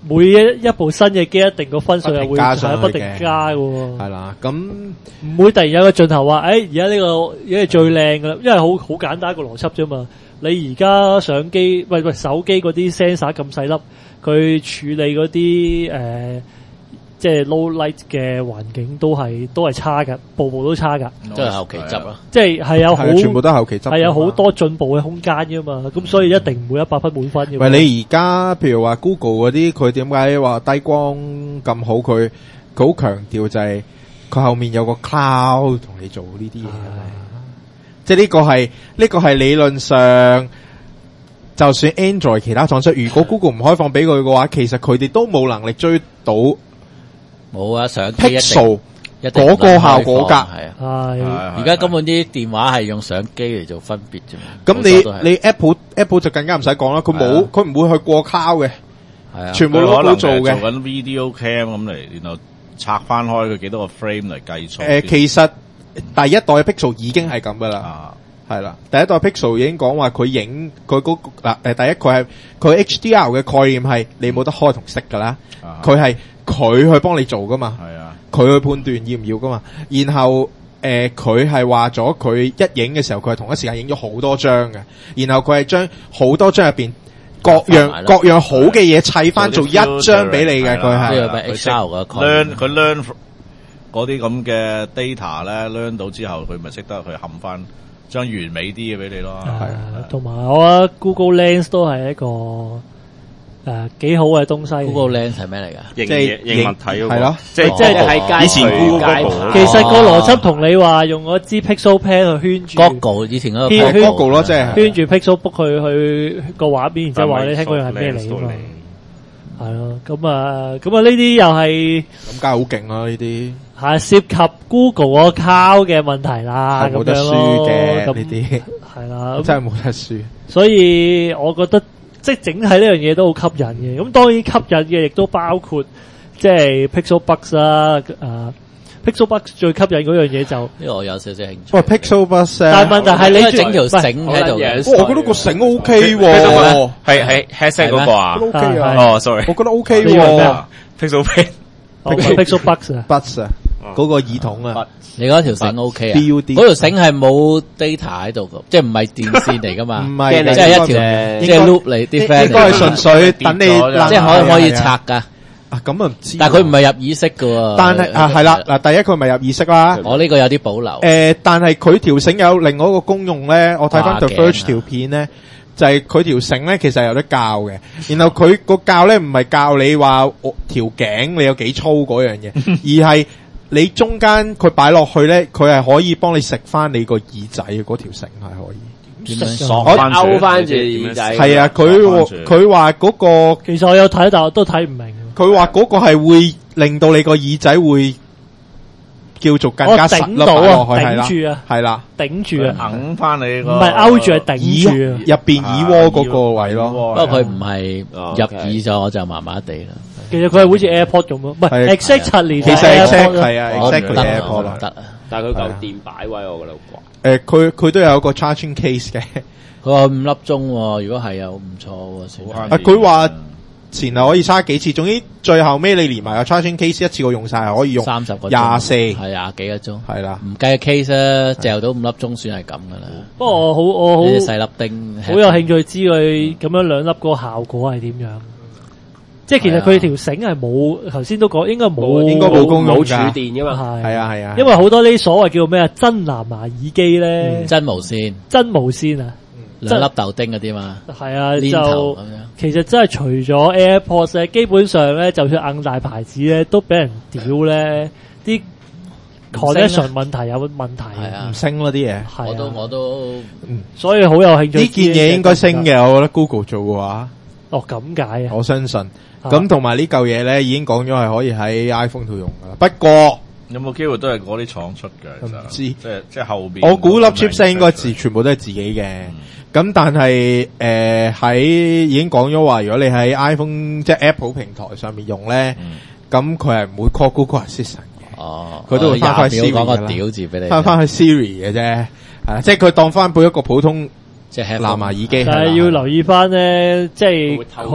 Speaker 1: 每一一部新嘅機一定個分數又會
Speaker 2: 不停加上去嘅
Speaker 1: 不停加嘅喎。
Speaker 2: 係啦，咁
Speaker 1: 唔會突然有個盡頭話，誒而家呢個而家係最靚噶啦，因為好好簡單一個邏輯啫嘛。你而家相機喂喂手機嗰啲 sensor 咁細粒，佢處理嗰啲誒即係 low light 嘅環境都係都係差㗎，步步都差㗎。
Speaker 3: 都係後期執咯。
Speaker 1: 即係係有好
Speaker 2: 係全部都係後期執，
Speaker 1: 係有好多進步嘅空間㗎嘛。咁所以一定唔會一百分滿分嘅。
Speaker 2: 喂，你而家譬如話 Google 嗰啲，佢點解話低光咁好？佢佢好強調就係佢後面有個 cloud 同你做呢啲嘢。即係呢個係呢個係理論上，就算 Android 其他廠商，如果 Google 唔開放俾佢嘅話，其實佢哋都冇能力追到
Speaker 3: 冇啊，相機一定
Speaker 2: Pixel
Speaker 3: 一定
Speaker 2: 嗰個效果㗎。
Speaker 3: 係啊，
Speaker 1: 係
Speaker 3: 而家根本啲電話係用相機嚟做分別啫嘛。
Speaker 2: 咁
Speaker 3: 好多都係
Speaker 2: 你你 Apple Apple 就更加唔使講啦，佢冇佢唔會去過 cloud 嘅，
Speaker 3: 係啊，
Speaker 2: 全部
Speaker 4: 佢可能
Speaker 2: 攞到做嘅。
Speaker 4: 做緊 video cam 咁嚟，然後拆翻開佢幾多個 frame 嚟計數。
Speaker 2: 誒，其實第一代嘅 Pixel 已經係咁噶啦。
Speaker 4: 啊，
Speaker 2: 係啦，第一代 Pixel 已經講話佢影佢嗰嗱誒，第一佢係佢 H D R 嘅概念係你冇得開同熄噶啦，
Speaker 4: 啊
Speaker 2: 佢係佢去幫你做噶嘛，
Speaker 4: 係啊，
Speaker 2: 佢去判斷要唔要噶嘛，然後誒佢係話咗佢一影嘅時候佢係同一時間影咗好多張嘅，然後佢係將好多張入邊各樣各樣好嘅嘢砌翻做一張俾你嘅，佢係
Speaker 3: 呢個咪 X R 嘅概念
Speaker 4: learn 佢 learn 嗰啲咁嘅 data 咧 learn 到之後，佢咪識得去冚翻將完美啲嘅俾你咯。
Speaker 1: 係啊，同埋我覺得 Google Lens 都係一個誒幾好嘅東西。
Speaker 3: Google Lens 係咩嚟㗎？
Speaker 6: 認
Speaker 2: 即係
Speaker 6: 認認物體嗰個
Speaker 2: 係咯，
Speaker 6: 即係
Speaker 1: 即係
Speaker 5: 喺街
Speaker 6: 以前 Google 嗰個
Speaker 1: 其實個邏輯同你話用嗰支 Pixel Pen 去圈住
Speaker 3: Google 以前嗰個
Speaker 1: 圈圈
Speaker 2: Google 咯，即係
Speaker 1: 圈住 Pixel Book 去去個畫面，然之後話你聽嗰樣係咩嚟㗎嘛。係咯，咁啊，咁啊呢啲又係
Speaker 2: 咁梗係好勁啦呢啲，
Speaker 1: 係涉及 Google 個 cloud 嘅問題啦，咁
Speaker 2: 係冇得輸
Speaker 1: 樣咯。
Speaker 2: 嘅
Speaker 1: 咁
Speaker 2: 呢啲，
Speaker 1: 係啦，
Speaker 2: 真係冇得輸。
Speaker 1: 所以我覺得即係整體呢樣嘢都好吸引嘅。咁當然吸引嘅亦都包括即係 Pixel Buds 啦，啊 Pixel Buds 最吸引嗰樣嘢就，
Speaker 3: 呢個我有少少興趣。
Speaker 2: 喂 Pixel Buds，
Speaker 1: 但係問題係你
Speaker 3: 整條繩喺度嘅，
Speaker 2: 我覺得個繩 OK 喎，
Speaker 6: 係係 headset 嗰個啊
Speaker 2: 都 OK 啊，
Speaker 6: 哦，sorry，
Speaker 2: 我覺得 OK
Speaker 1: 呢個係咩
Speaker 2: 喎
Speaker 1: 啊
Speaker 6: ，Pixel Pen，
Speaker 1: 哦 Pixel Buds 啊，
Speaker 2: ，Buds 啊，嗰個耳筒啊。
Speaker 3: 你嗰條繩 OK 啊？
Speaker 2: B U D
Speaker 3: 嗰條繩係冇 data 喺度嘅，即係唔係電線嚟噶嘛？
Speaker 2: 唔係嘅
Speaker 3: 即係一條
Speaker 5: 應該
Speaker 3: 即係 loop 嚟啲 friend
Speaker 2: 應該係純粹等你
Speaker 4: 跌咗
Speaker 3: 即係可唔可以
Speaker 2: 係啊
Speaker 3: 拆㗎？
Speaker 2: 啊？咁啊唔知，
Speaker 3: 但係佢唔係入耳式㗎喎。
Speaker 2: 但係啊係啦，嗱第一佢咪入耳式啦，
Speaker 3: 我呢個有啲保留。
Speaker 2: 誒但係佢條繩有另外一個功用咧，我睇翻
Speaker 3: 掛
Speaker 2: The
Speaker 3: 頸
Speaker 2: Verge
Speaker 3: 啊
Speaker 2: 條片咧，就係佢條繩咧其實係有得教嘅，然後佢個教咧唔係教你話我條頸你有幾粗嗰樣嘢，而係你中間佢擺落去咧，佢係可以幫你食翻你個耳仔嘅嗰條繩係可以。
Speaker 3: 點樣
Speaker 4: 索
Speaker 5: 我
Speaker 4: 翻住
Speaker 5: 勾翻住耳仔，
Speaker 2: 係啊，佢
Speaker 4: 索返住
Speaker 2: 佢話嗰個
Speaker 1: 其實我有睇，但我都睇唔明。
Speaker 2: 佢話嗰個係會令到你個耳仔會叫做更加實
Speaker 1: 我頂到啊
Speaker 2: 落去係啦
Speaker 1: 頂住啊
Speaker 2: 係啦，
Speaker 1: 頂住啊，
Speaker 4: 揞翻你
Speaker 1: 唔
Speaker 4: 個
Speaker 1: 係勾住係頂住啊。
Speaker 2: 入邊耳窩嗰個位咯。
Speaker 3: 不過佢唔係
Speaker 5: 哦
Speaker 3: 入
Speaker 5: OK
Speaker 3: 耳咗，我就麻麻地啦。
Speaker 1: 其實佢係好似 AirPod 咁咯，唔係
Speaker 2: 係
Speaker 1: exactly
Speaker 2: 其實
Speaker 1: 係
Speaker 2: exact
Speaker 1: AirPod
Speaker 2: 係啊
Speaker 3: 我唔得
Speaker 2: ，exactly
Speaker 3: 啊，我
Speaker 2: AirPod
Speaker 3: 唔得啊。
Speaker 5: 但係佢嚿電擺位，我覺得好怪。
Speaker 2: 誒，佢佢都有個 charging case 嘅。
Speaker 3: 佢話五粒鐘喎，如果係又唔錯喎，算係
Speaker 2: 啊，佢話前後可以叉幾次，總之最後尾你連埋個 charging case 一次過用晒，係可以用
Speaker 3: 三十個鐘
Speaker 2: 廿四，
Speaker 3: 係廿幾個鐘，
Speaker 2: 係啦。
Speaker 3: 唔計 case 啊，嚼到五粒鐘算係咁噶啦。
Speaker 1: 不過我好我好
Speaker 3: 呢啲細粒丁，
Speaker 1: 好有興趣知佢咁樣兩粒嗰個效果係點樣。即係其實佢條繩係冇，頭先都講應該冇，
Speaker 2: 應該冇功用
Speaker 5: 冇
Speaker 2: 㗎
Speaker 5: 儲電噶嘛。
Speaker 1: 係
Speaker 2: 係啊係啊，
Speaker 1: 因為好多呢啲所謂叫咩啊真藍牙耳機咧，
Speaker 3: 真無線，
Speaker 1: 真無線啊，
Speaker 3: 兩粒豆丁嗰啲嘛，
Speaker 1: 係啊，
Speaker 3: 黏頭
Speaker 1: 就
Speaker 3: 咁樣。
Speaker 1: 其實真係除咗 AirPods 咧，基本上咧，就算硬大牌子咧，都俾人屌咧，啲 connection 問題有問題
Speaker 3: 係啊
Speaker 2: 唔升咯啲嘢。
Speaker 1: 係
Speaker 3: 我都我
Speaker 1: 啊，
Speaker 3: 都
Speaker 1: 所以好有興趣。
Speaker 2: 呢件嘢應該升。嘅，我覺得 Google 做嘅話，
Speaker 1: 哦，咁解啊！
Speaker 2: 我相信。
Speaker 1: 啊
Speaker 2: 咁同埋呢嚿嘢咧，已經講咗係可以喺 iPhone 度用噶啦。不過
Speaker 4: 有冇機會都係嗰啲廠出嘅？其實
Speaker 2: 唔知
Speaker 4: 即係即係後邊。
Speaker 2: 我估粒 chipset 應該自全部都係自己嘅。咁但係誒喺已經講咗話，如果你喺 iPhone 即係 Apple 平台上面用咧，咁佢係唔會 call Google Assistant 嘅，
Speaker 3: 哦，
Speaker 2: 佢都會翻返
Speaker 3: 廿秒
Speaker 2: Siri
Speaker 3: 講個
Speaker 2: 㗎啦
Speaker 3: 屌字俾你，
Speaker 2: 翻翻去 Siri 嘅啫，係啦，即係佢當翻配一個普通
Speaker 3: 即係
Speaker 2: 藍牙耳機。
Speaker 1: 但係要留意翻咧，即係
Speaker 5: 會偷
Speaker 1: 佢
Speaker 5: 聽啊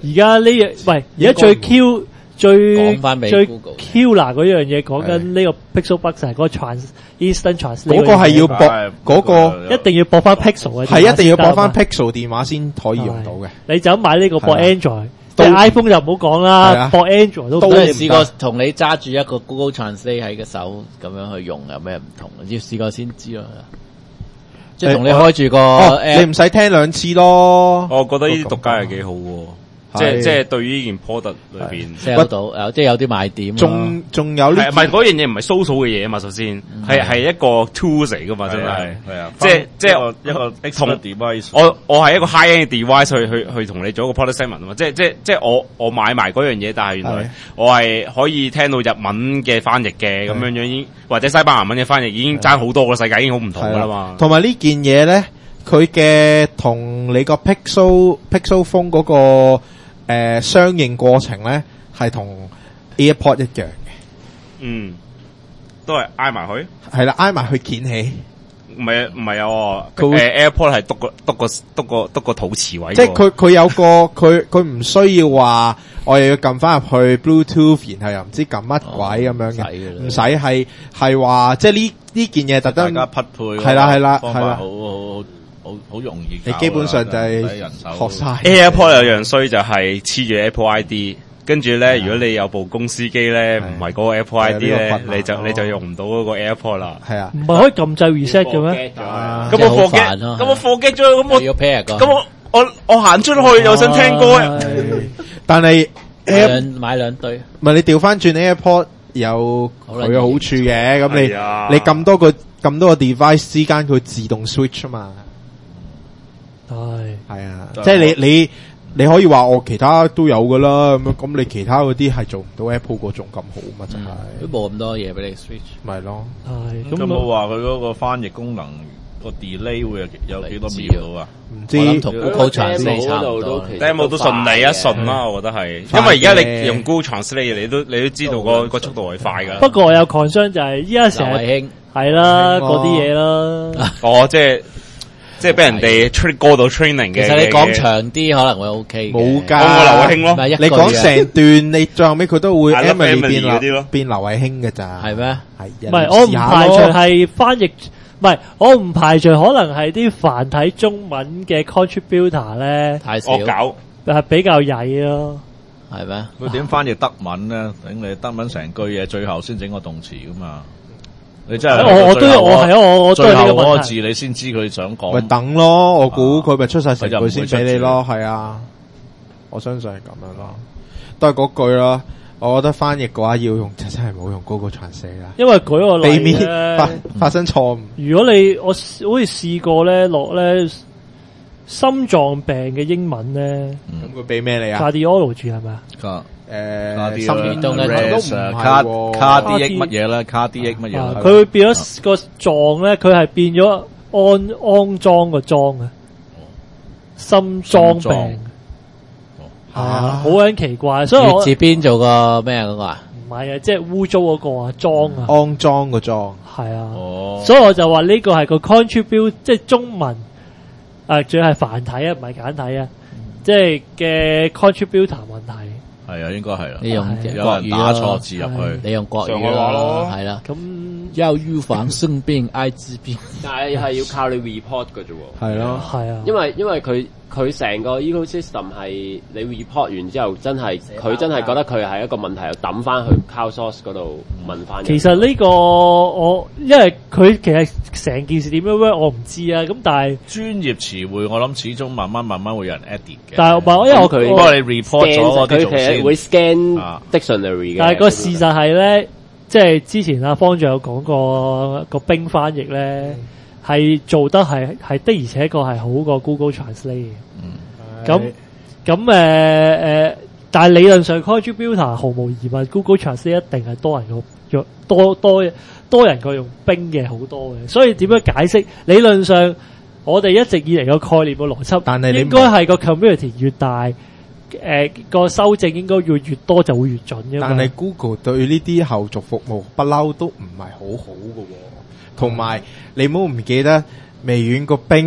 Speaker 1: 而家呢樣喂，而家最 Q 最
Speaker 3: 講返俾
Speaker 1: 最
Speaker 3: Google
Speaker 1: Q 嗱嗰樣嘢講緊呢個 Pixel Buds 係嗰個 trans instant translate
Speaker 2: 嗰個係要駁
Speaker 4: 係
Speaker 2: 嗰個
Speaker 1: 一定要駁翻 Pixel 嘅，
Speaker 2: 係一定要駁翻 Pixel 電話先可以用到嘅。
Speaker 1: 你就咁買呢個駁
Speaker 2: 係啊
Speaker 1: Android，
Speaker 2: 都
Speaker 1: 即係 iPhone 就唔好講
Speaker 2: 係
Speaker 1: 啦
Speaker 2: 啊，
Speaker 1: 駁 Android 都
Speaker 2: 都
Speaker 1: 唔得
Speaker 3: 我哋試過同你揸住一個 Google Translate 喺個手咁樣去用，有咩唔同？要試過先知咯。即係同你開住個
Speaker 2: 哦，
Speaker 3: app
Speaker 2: 你唔使聽兩次咯。
Speaker 6: 我覺得呢啲獨家係幾好喎，即係即係對於呢件 product 裏邊。
Speaker 3: sell 到，有即係有啲賣點咯。
Speaker 2: 仲仲有呢
Speaker 6: 係唔係嗰樣嘢唔係 social 嘅嘢啊嘛？首先係係一個 tools 嚟噶嘛，真係。
Speaker 4: 係啊，
Speaker 6: 即係即係
Speaker 4: 一個 expert device。
Speaker 6: 我我係一個 high end device 去去去同你做一個 product segment 啊嘛，即係即係即係我我買埋嗰樣嘢，但係原
Speaker 2: 係
Speaker 6: 來我係可以聽到日文嘅翻譯嘅咁樣樣，已經或者西班牙文嘅翻譯已經爭好多，個世界已經好唔同噶啦嘛。
Speaker 2: 同埋呢件嘢咧，佢嘅同你個 Pixel Pixel Phone 嗰個誒相應過程咧，係同 AirPod 一樣嘅。
Speaker 6: 嗯，都係挨埋去。
Speaker 2: 係啦，挨埋去掀起，
Speaker 6: 唔係唔係啊！
Speaker 2: 佢會
Speaker 6: 誒 AirPod 係篤個篤個篤個篤個肚臍位喎，
Speaker 2: 即係佢佢有個佢佢唔需要話我又要撳翻入去 Bluetooth，然後又唔知撳乜鬼咁樣嘅，唔使係係話即係呢呢件嘢特登
Speaker 4: 大家匹配
Speaker 2: 係啦係啦係啦
Speaker 4: 方法好好好好容易搞㗎啦。
Speaker 2: 你基本上就係
Speaker 4: 唔使人手
Speaker 2: 學晒
Speaker 6: AirPod 有樣衰就係黐住 Apple I D，跟住咧如果你有部公司機咧，唔係嗰個 Apple I D 咧
Speaker 2: 係呢個困，難
Speaker 6: 你就
Speaker 2: 咯
Speaker 6: 你就用唔到嗰個 AirPod 啦。
Speaker 2: 係啊，
Speaker 1: 唔係可以撳掣 reset 嘅咩？
Speaker 2: 啊
Speaker 6: 咁我
Speaker 3: 即係好
Speaker 6: forget，
Speaker 3: 煩咯
Speaker 6: 咁我 forget 咗，咁我
Speaker 3: 要 pair 個，
Speaker 6: 咁我我我行出去又想聽歌，
Speaker 1: 唉
Speaker 2: 但係
Speaker 3: 買
Speaker 2: Air
Speaker 3: 兩買兩對，
Speaker 2: 唔係你調翻轉 AirPod 有佢嘅好處嘅，咁你
Speaker 6: 係啊
Speaker 2: 你咁多個咁多個 device 之間佢自動 switch 啊嘛，
Speaker 1: 係
Speaker 2: 係啊，
Speaker 4: 就
Speaker 2: 即係你你你可以話我其他都有噶啦，咁樣咁你其他嗰啲係做唔到 Apple 嗰種咁好嘛，真係
Speaker 3: 都冇咁多嘢俾你 switch。
Speaker 2: 咪咯，
Speaker 1: 係
Speaker 4: 咁有冇
Speaker 1: 咁
Speaker 4: 話佢嗰個翻譯功能個 delay 會有有幾多秒到啊？
Speaker 2: 唔知
Speaker 3: 我諗同
Speaker 5: 佢
Speaker 3: Google
Speaker 5: 個
Speaker 3: Translate 差唔
Speaker 5: demo
Speaker 3: 多
Speaker 5: 都。其實
Speaker 6: 第一幕都順利一順啦，我覺得係，因為而家你用 Google Translate，你都你都知道個個速度係快噶。
Speaker 1: 不過我有 concern 就係依家成日
Speaker 3: 劉偉興
Speaker 1: 係啦
Speaker 2: 劉偉興
Speaker 1: 嗰啲嘢啦，
Speaker 6: 哦，即係即係俾人哋 train 過到 training 嘅。
Speaker 3: 其實你講長啲可能會 OK 嘅
Speaker 2: 冇㗎
Speaker 6: 講個劉偉興咯
Speaker 3: 唔係一句
Speaker 2: 你講
Speaker 3: 啊
Speaker 2: 成段，你最後尾佢都會
Speaker 6: I love
Speaker 2: Emily
Speaker 6: Emily
Speaker 2: 變
Speaker 6: 嗰啲咯
Speaker 2: 劉變劉偉興嘅咋，
Speaker 3: 係咩？
Speaker 2: 係
Speaker 1: 唔係我唔排除
Speaker 2: 係
Speaker 1: 係翻譯，唔係我唔排除可能係啲繁體中文嘅 contributor 咧
Speaker 3: 太少
Speaker 6: 惡搞。
Speaker 1: 係比較曳咯。
Speaker 3: 係咩？
Speaker 4: 佢點翻譯德文咧？整你德文成句嘢，最後先整個動詞噶嘛？你真係
Speaker 1: 我我都有我係啊，我我都
Speaker 4: 最
Speaker 1: 有呢個
Speaker 4: 後嗰個字，
Speaker 1: 問題。
Speaker 4: 你先知佢想講。
Speaker 2: 咪等咯，我估
Speaker 4: 啊
Speaker 2: 佢咪出晒成句先俾你咯，
Speaker 4: 佢
Speaker 2: 係啊，我相信係咁樣咯，都係嗰句啦。我覺得翻譯嘅話要用真係冇用 Google Translate 啦，
Speaker 1: 因為舉個例
Speaker 2: 避免
Speaker 1: 咧
Speaker 2: 發，發生錯誤。
Speaker 1: 如果你我好似試過咧落咧心臟病嘅英文咧
Speaker 2: 咁佢俾咩你啊？
Speaker 1: ，cardiology 係咪啊？
Speaker 4: 卡
Speaker 2: 誒，
Speaker 4: 卡啲
Speaker 2: 心
Speaker 3: 血動嘅
Speaker 2: 都唔
Speaker 4: 誒卡
Speaker 2: 係喎
Speaker 4: 卡啲益乜嘢咧？卡啲益乜嘢
Speaker 1: 啊
Speaker 4: 咧？
Speaker 1: 佢會變咗個臟咧，佢係變咗安安裝個裝啊，心臟
Speaker 4: 心臟
Speaker 1: 病係啊，
Speaker 2: 啊
Speaker 1: 好撚奇怪，所以我
Speaker 3: 月字邊做個咩啊？嗰個啊？
Speaker 1: 唔係啊，即係污糟嗰個啊，裝啊，
Speaker 2: 安裝個裝，
Speaker 1: 係啊，
Speaker 4: 哦，
Speaker 1: 所以我就話呢個係個 contribute，即係中文誒，仲要係繁體啊，唔係簡體啊，即係嘅 contributor 問題。
Speaker 4: 係啊，應該係啦。
Speaker 3: 你用
Speaker 4: 有
Speaker 3: 國語
Speaker 4: 人打錯
Speaker 3: 咯，
Speaker 4: 字入去，
Speaker 3: 你用國
Speaker 6: 上海
Speaker 3: 語
Speaker 6: 話咯
Speaker 3: 係啦。
Speaker 1: 咁
Speaker 3: 要預防生病、艾滋病。
Speaker 5: 但係係要靠你 report 嘅啫喎。
Speaker 2: 係咯，
Speaker 1: 係啊，
Speaker 5: 因為因為佢佢成個 ecosystem 係你 report 完之後，真係佢真係覺得佢係一個問題，又抌翻去 cloud source 嗰度問翻。
Speaker 1: 其實呢個我因為佢其實成件事點樣 work 我唔知啊，咁但係
Speaker 4: 專業詞彙我諗始終慢慢慢慢會有人 edit 嘅。
Speaker 1: 但係唔係因為我
Speaker 5: 佢
Speaker 4: 不過你 report 咗嗰啲
Speaker 5: 佢
Speaker 4: 做先
Speaker 5: 其實會 scan
Speaker 4: 啊
Speaker 5: dictionary 嘅。
Speaker 1: 但係個事實係咧，即係之前阿方丈有講過個冰翻譯咧，係做得係係的而且確係好過 Google Translate 嘅。咁咁誒誒，但係理論上 contributor 毫無疑問 Google Translate 一定係多人個用多多多人個用冰嘅好多嘅，所以點樣解釋？理論上我哋一直以嚟個概念個邏輯，
Speaker 2: 但係你
Speaker 1: 應該係個 community 越大，誒個修正應該要越多就會越準嘅嘛。
Speaker 2: 但係 Google 對呢啲後續服務不嬲都唔係好好嘅喎，同埋你唔好唔記得微軟個冰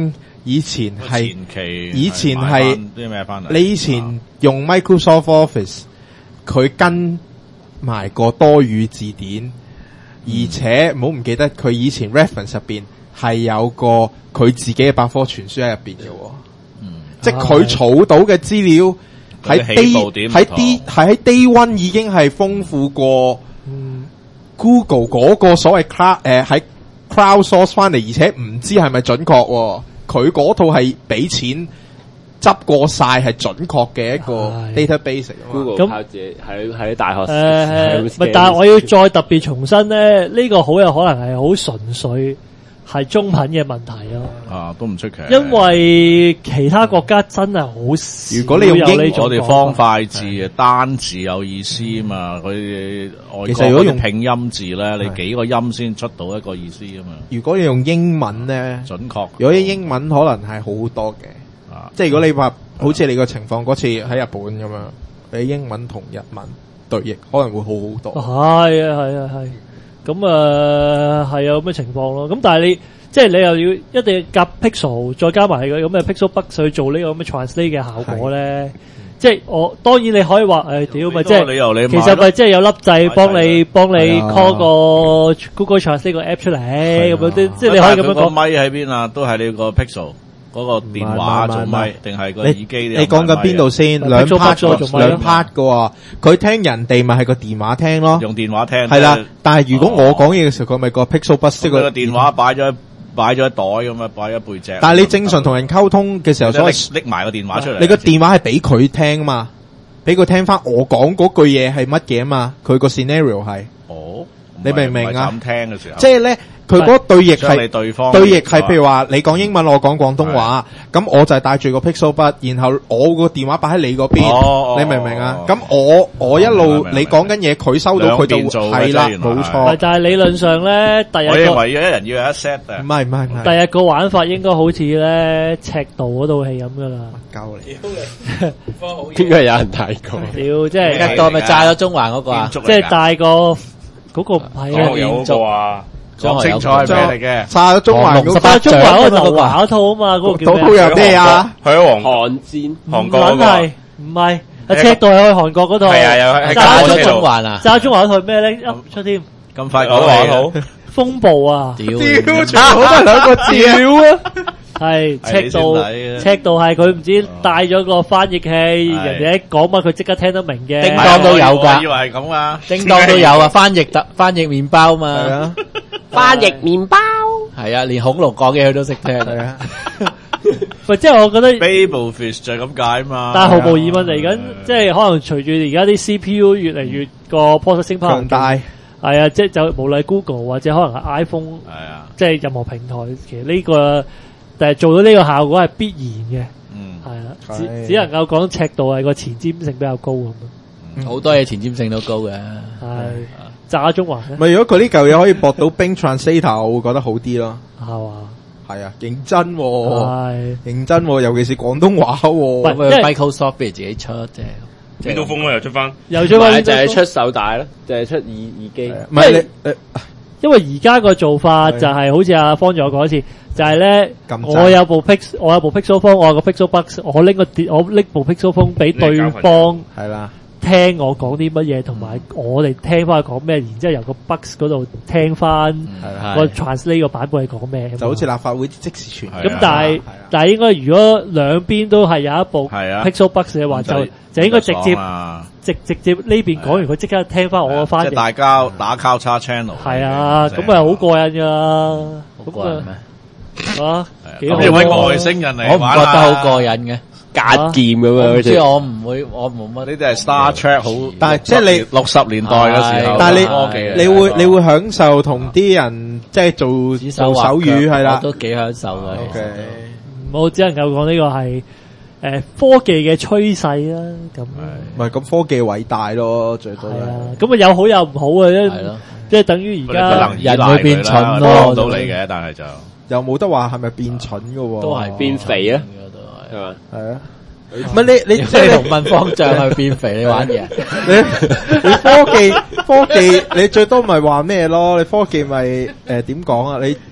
Speaker 2: 以前係
Speaker 4: 前期
Speaker 2: 以前
Speaker 4: 係
Speaker 2: 係
Speaker 4: 啲咩翻嚟？
Speaker 2: 你以前用 Microsoft Office，佢跟埋個多語字典，而且唔好唔記得佢以前 reference 入邊係有個佢自己嘅百科全書喺入邊嘅，
Speaker 4: 嗯，
Speaker 2: 即係佢儲到嘅資料喺
Speaker 4: 佢起步
Speaker 2: day
Speaker 4: 點唔同
Speaker 2: 喺 D 係喺 day one 已經係豐富過
Speaker 1: 嗯
Speaker 2: Google 嗰個所謂 cloud 誒喺 crowd source 翻嚟，而且唔知係咪準確喎。佢嗰套係俾錢執過晒係準確嘅一個
Speaker 1: 係
Speaker 2: database 嚟㗎嘛。
Speaker 5: Google
Speaker 1: 咁
Speaker 5: 靠自己喺喺大學
Speaker 1: 誒，
Speaker 5: 係
Speaker 1: 唔係，但係我要再特別重申咧，呢個好有可能係好純粹係中文嘅問題咯。
Speaker 4: 啊，都唔出奇。
Speaker 1: 因為其他國家真係好少
Speaker 2: 如果你用英
Speaker 1: 有呢種
Speaker 4: 我哋
Speaker 1: 講
Speaker 4: 方
Speaker 1: 法
Speaker 4: 塊字啊，單字有意思嘛。佢哋外國
Speaker 2: 其實如果用
Speaker 4: 嗰啲拼音字咧，你幾個音先出到一個意思啊嘛，
Speaker 2: 如果你用英文咧，
Speaker 4: 準確。
Speaker 2: 如果啲英文可能係好好多嘅，
Speaker 4: 啊，
Speaker 2: 即係如果你話好似你個情況嗰次喺日本咁樣，你英文同日文對譯可能會好好多。
Speaker 1: 係啊係啊係，咁啊係有咁嘅情況咯。咁但係你即係你又要一定要夾 pixel，再加埋個咁嘅 pixel bug 去做呢個咁嘅 translate 嘅效果咧。即係我當然你可以話誒屌咪即係
Speaker 4: 理由你
Speaker 1: 其實咪即係有粒掣幫你幫你
Speaker 2: 係啊
Speaker 1: call 個 Google Translate 個 app 出嚟咁樣啲，即係你可以咁樣講。
Speaker 4: 個咪喺邊啊？都係你個 Pixel 嗰個電話做咪，定係個耳機？
Speaker 2: 你你講緊邊度先？
Speaker 1: 咪
Speaker 2: 兩
Speaker 1: Pixel
Speaker 2: part
Speaker 1: Buds 做咪咯
Speaker 2: 兩 part 嘅喎，佢聽人哋咪係個電話聽咯，
Speaker 4: 用電話聽？
Speaker 2: 係啦。但係如果我講嘢嘅時候，佢咪個 Pixel Buds
Speaker 4: 即係個電話擺咗擺咗袋咁啊，擺咗背脊。
Speaker 2: 但係你正常同人溝通嘅時候，所謂
Speaker 4: 拎埋個電話出嚟。
Speaker 2: 你個電話係俾佢聽嘛，俾佢聽翻我講嗰句嘢係乜嘢嘛，佢個 scenario 係，
Speaker 4: 哦，
Speaker 2: 你明唔明啊
Speaker 4: 咁聽嘅時候，
Speaker 2: 即係咧佢嗰個對譯
Speaker 4: 將你
Speaker 2: 係
Speaker 4: 對方
Speaker 2: 對譯係譬如話你講英文，我講廣東話，咁我就係帶住個 Pixel Bud，然後我個電話擺喺你嗰邊，
Speaker 4: 哦
Speaker 2: 你明唔明啊？
Speaker 4: 哦
Speaker 2: 咁我我一路
Speaker 4: 明白
Speaker 2: 你講緊嘢，佢收到佢就
Speaker 4: 兩邊做嘅
Speaker 2: 係啦，
Speaker 4: 啫原來係
Speaker 1: 唔係
Speaker 2: 冇錯，
Speaker 1: 但係理論上咧，第
Speaker 4: 我認
Speaker 1: 一個
Speaker 4: 為一人要有一 set 啊
Speaker 2: 唔。係唔係唔
Speaker 1: 第
Speaker 2: 係，
Speaker 1: 日個玩法應該好似咧赤道嗰套戲咁噶啦。
Speaker 2: 教你
Speaker 5: 應該有人睇過。
Speaker 1: 屌，即係
Speaker 3: 吉多咪炸咗中環嗰個啊？
Speaker 1: 即係帶個嗰個唔係啊，
Speaker 6: 有嗰個啊，
Speaker 4: 講清楚係咩嚟嘅？
Speaker 2: 炸咗中環嗰個
Speaker 1: 但係中環嗰個劉華嗰套啊嘛，嗰個叫咩啊？
Speaker 2: 嗰套有咩啊？
Speaker 6: 去咗韓
Speaker 5: 寒戰
Speaker 1: 唔
Speaker 6: 韓國嗰個
Speaker 1: 撚係唔係？啊赤道係去韓國嗰套，
Speaker 6: 係啊有係
Speaker 1: 炸
Speaker 3: 炸咗
Speaker 1: 咗中
Speaker 3: 中環啊？
Speaker 1: 炸中環嗰套咩咧？噏出添
Speaker 4: 咁快
Speaker 6: 講話
Speaker 4: 講話
Speaker 6: 好，
Speaker 1: 風暴啊！
Speaker 3: 屌，
Speaker 2: 屌，全部都係兩個字啊！
Speaker 1: 係
Speaker 4: 係
Speaker 1: 赤道
Speaker 4: 你先睇嘅，
Speaker 1: 赤道係佢唔知帶咗個翻譯器，人哋一講乜佢即刻聽得明嘅。
Speaker 3: 叮當都有㗎
Speaker 4: 我以為係咁啊。
Speaker 3: 叮當都有啊，翻譯特翻譯麵包
Speaker 2: 係
Speaker 3: 嘛，
Speaker 2: 啊
Speaker 5: 翻譯麵包，
Speaker 3: 係啊，連恐龍講嘢佢都識聽。
Speaker 2: 係啊，
Speaker 1: 喂，即係我覺得。
Speaker 4: Babel fish 就係咁解嘛。
Speaker 1: 但係毫無疑問嚟緊，即係可能隨住而家啲 C P U 越嚟越個 processing power
Speaker 2: 強大
Speaker 1: 係啊，即係就無論係 Google 或者可能係 iPhone，
Speaker 4: 係啊，
Speaker 1: 即係任何平台，其實呢、個但係做到呢個效果係必然嘅，
Speaker 4: 嗯，
Speaker 1: 係啊，
Speaker 2: 係
Speaker 1: 只只能夠講尺度係個前瞻性比較高咁咯，
Speaker 3: 好多嘢前瞻性都高嘅。
Speaker 1: 係炸中環咧，
Speaker 2: 咪如果佢呢嚿嘢可以駁到 Bing Translator，我會覺得好啲咯。
Speaker 1: 係嘛？
Speaker 2: 係啊，認真喎，
Speaker 1: 係
Speaker 2: 認真喎，尤其是廣東話喎。
Speaker 1: 喂
Speaker 3: 咁佢
Speaker 1: 因為
Speaker 3: Microsoft 不如自己出啫。
Speaker 6: Windows Phone 又出翻，
Speaker 1: 又出翻
Speaker 5: 唔係就係出手帶咯，就係出耳耳機。
Speaker 2: 唔係你誒
Speaker 1: 因為而家個做法就係好似阿方仲有講一次，就係咧，
Speaker 2: 撳掣
Speaker 1: 我有部 Pix，我有部 Pixel Phone，我有個 Pixel Buds，我拎個電，我拎部 Pixel Phone 俾對方
Speaker 2: 係啦，
Speaker 1: 聽我講啲乜嘢，同埋我哋聽翻佢講咩，然之後由個 Buds 嗰度聽翻
Speaker 2: 係
Speaker 1: 個 translate 個版本係講咩。
Speaker 2: 就好似立法會即時傳
Speaker 4: 係啊
Speaker 1: 咁，但係
Speaker 2: 係啊
Speaker 1: 但係應該如果兩邊都係有一部
Speaker 4: 係啊
Speaker 1: Pixel Buds 嘅話，就就應該直接
Speaker 4: 啊，
Speaker 1: 直直接呢邊講完，佢即刻聽翻我個翻譯。
Speaker 4: 即係大家打交叉 channel。
Speaker 1: 係啊，咁啊好過癮㗎，
Speaker 3: 好過癮咩？
Speaker 1: 啊幾好
Speaker 4: 咁呢位
Speaker 1: 啊
Speaker 4: 外星人嚟
Speaker 3: 我唔
Speaker 4: 玩啊
Speaker 3: 覺得好過癮嘅。
Speaker 5: 隔劍咁樣，
Speaker 3: 我唔知我唔會，我冇乜。
Speaker 4: 呢啲係 Star Trek 好，
Speaker 2: 但係即係你
Speaker 4: 六十年代嘅時候，
Speaker 2: 但係
Speaker 4: 科技嚟嘅
Speaker 2: 你你會你會享受同啲人即係做
Speaker 3: 指
Speaker 2: 做手
Speaker 3: 畫腳
Speaker 2: 語係啦
Speaker 3: 我。都幾享受嘅。
Speaker 2: OK，
Speaker 1: 我只能夠講呢個係誒科技嘅趨勢啦，咁
Speaker 2: 唔係咁科技偉大咯，最多係
Speaker 1: 係啊，咁啊有好有唔好嘅，
Speaker 3: 係咯
Speaker 1: 即即係等於而
Speaker 4: 不
Speaker 1: 家
Speaker 4: 能依賴
Speaker 3: 人會變
Speaker 4: 佢啦
Speaker 3: 蠢咯
Speaker 4: 幫到你嘅，但係就
Speaker 2: 又冇得話係咪變蠢嘅喎。
Speaker 3: 都係
Speaker 5: 變肥啊，
Speaker 3: 都係。
Speaker 5: 係嘛？
Speaker 2: 係啊。唔係你你
Speaker 3: 即
Speaker 2: 即係
Speaker 3: 係同問方丈去變肥，你玩嘢？
Speaker 2: 你你科技科技你最多咪話咩咯？你科技咪誒點講啊？你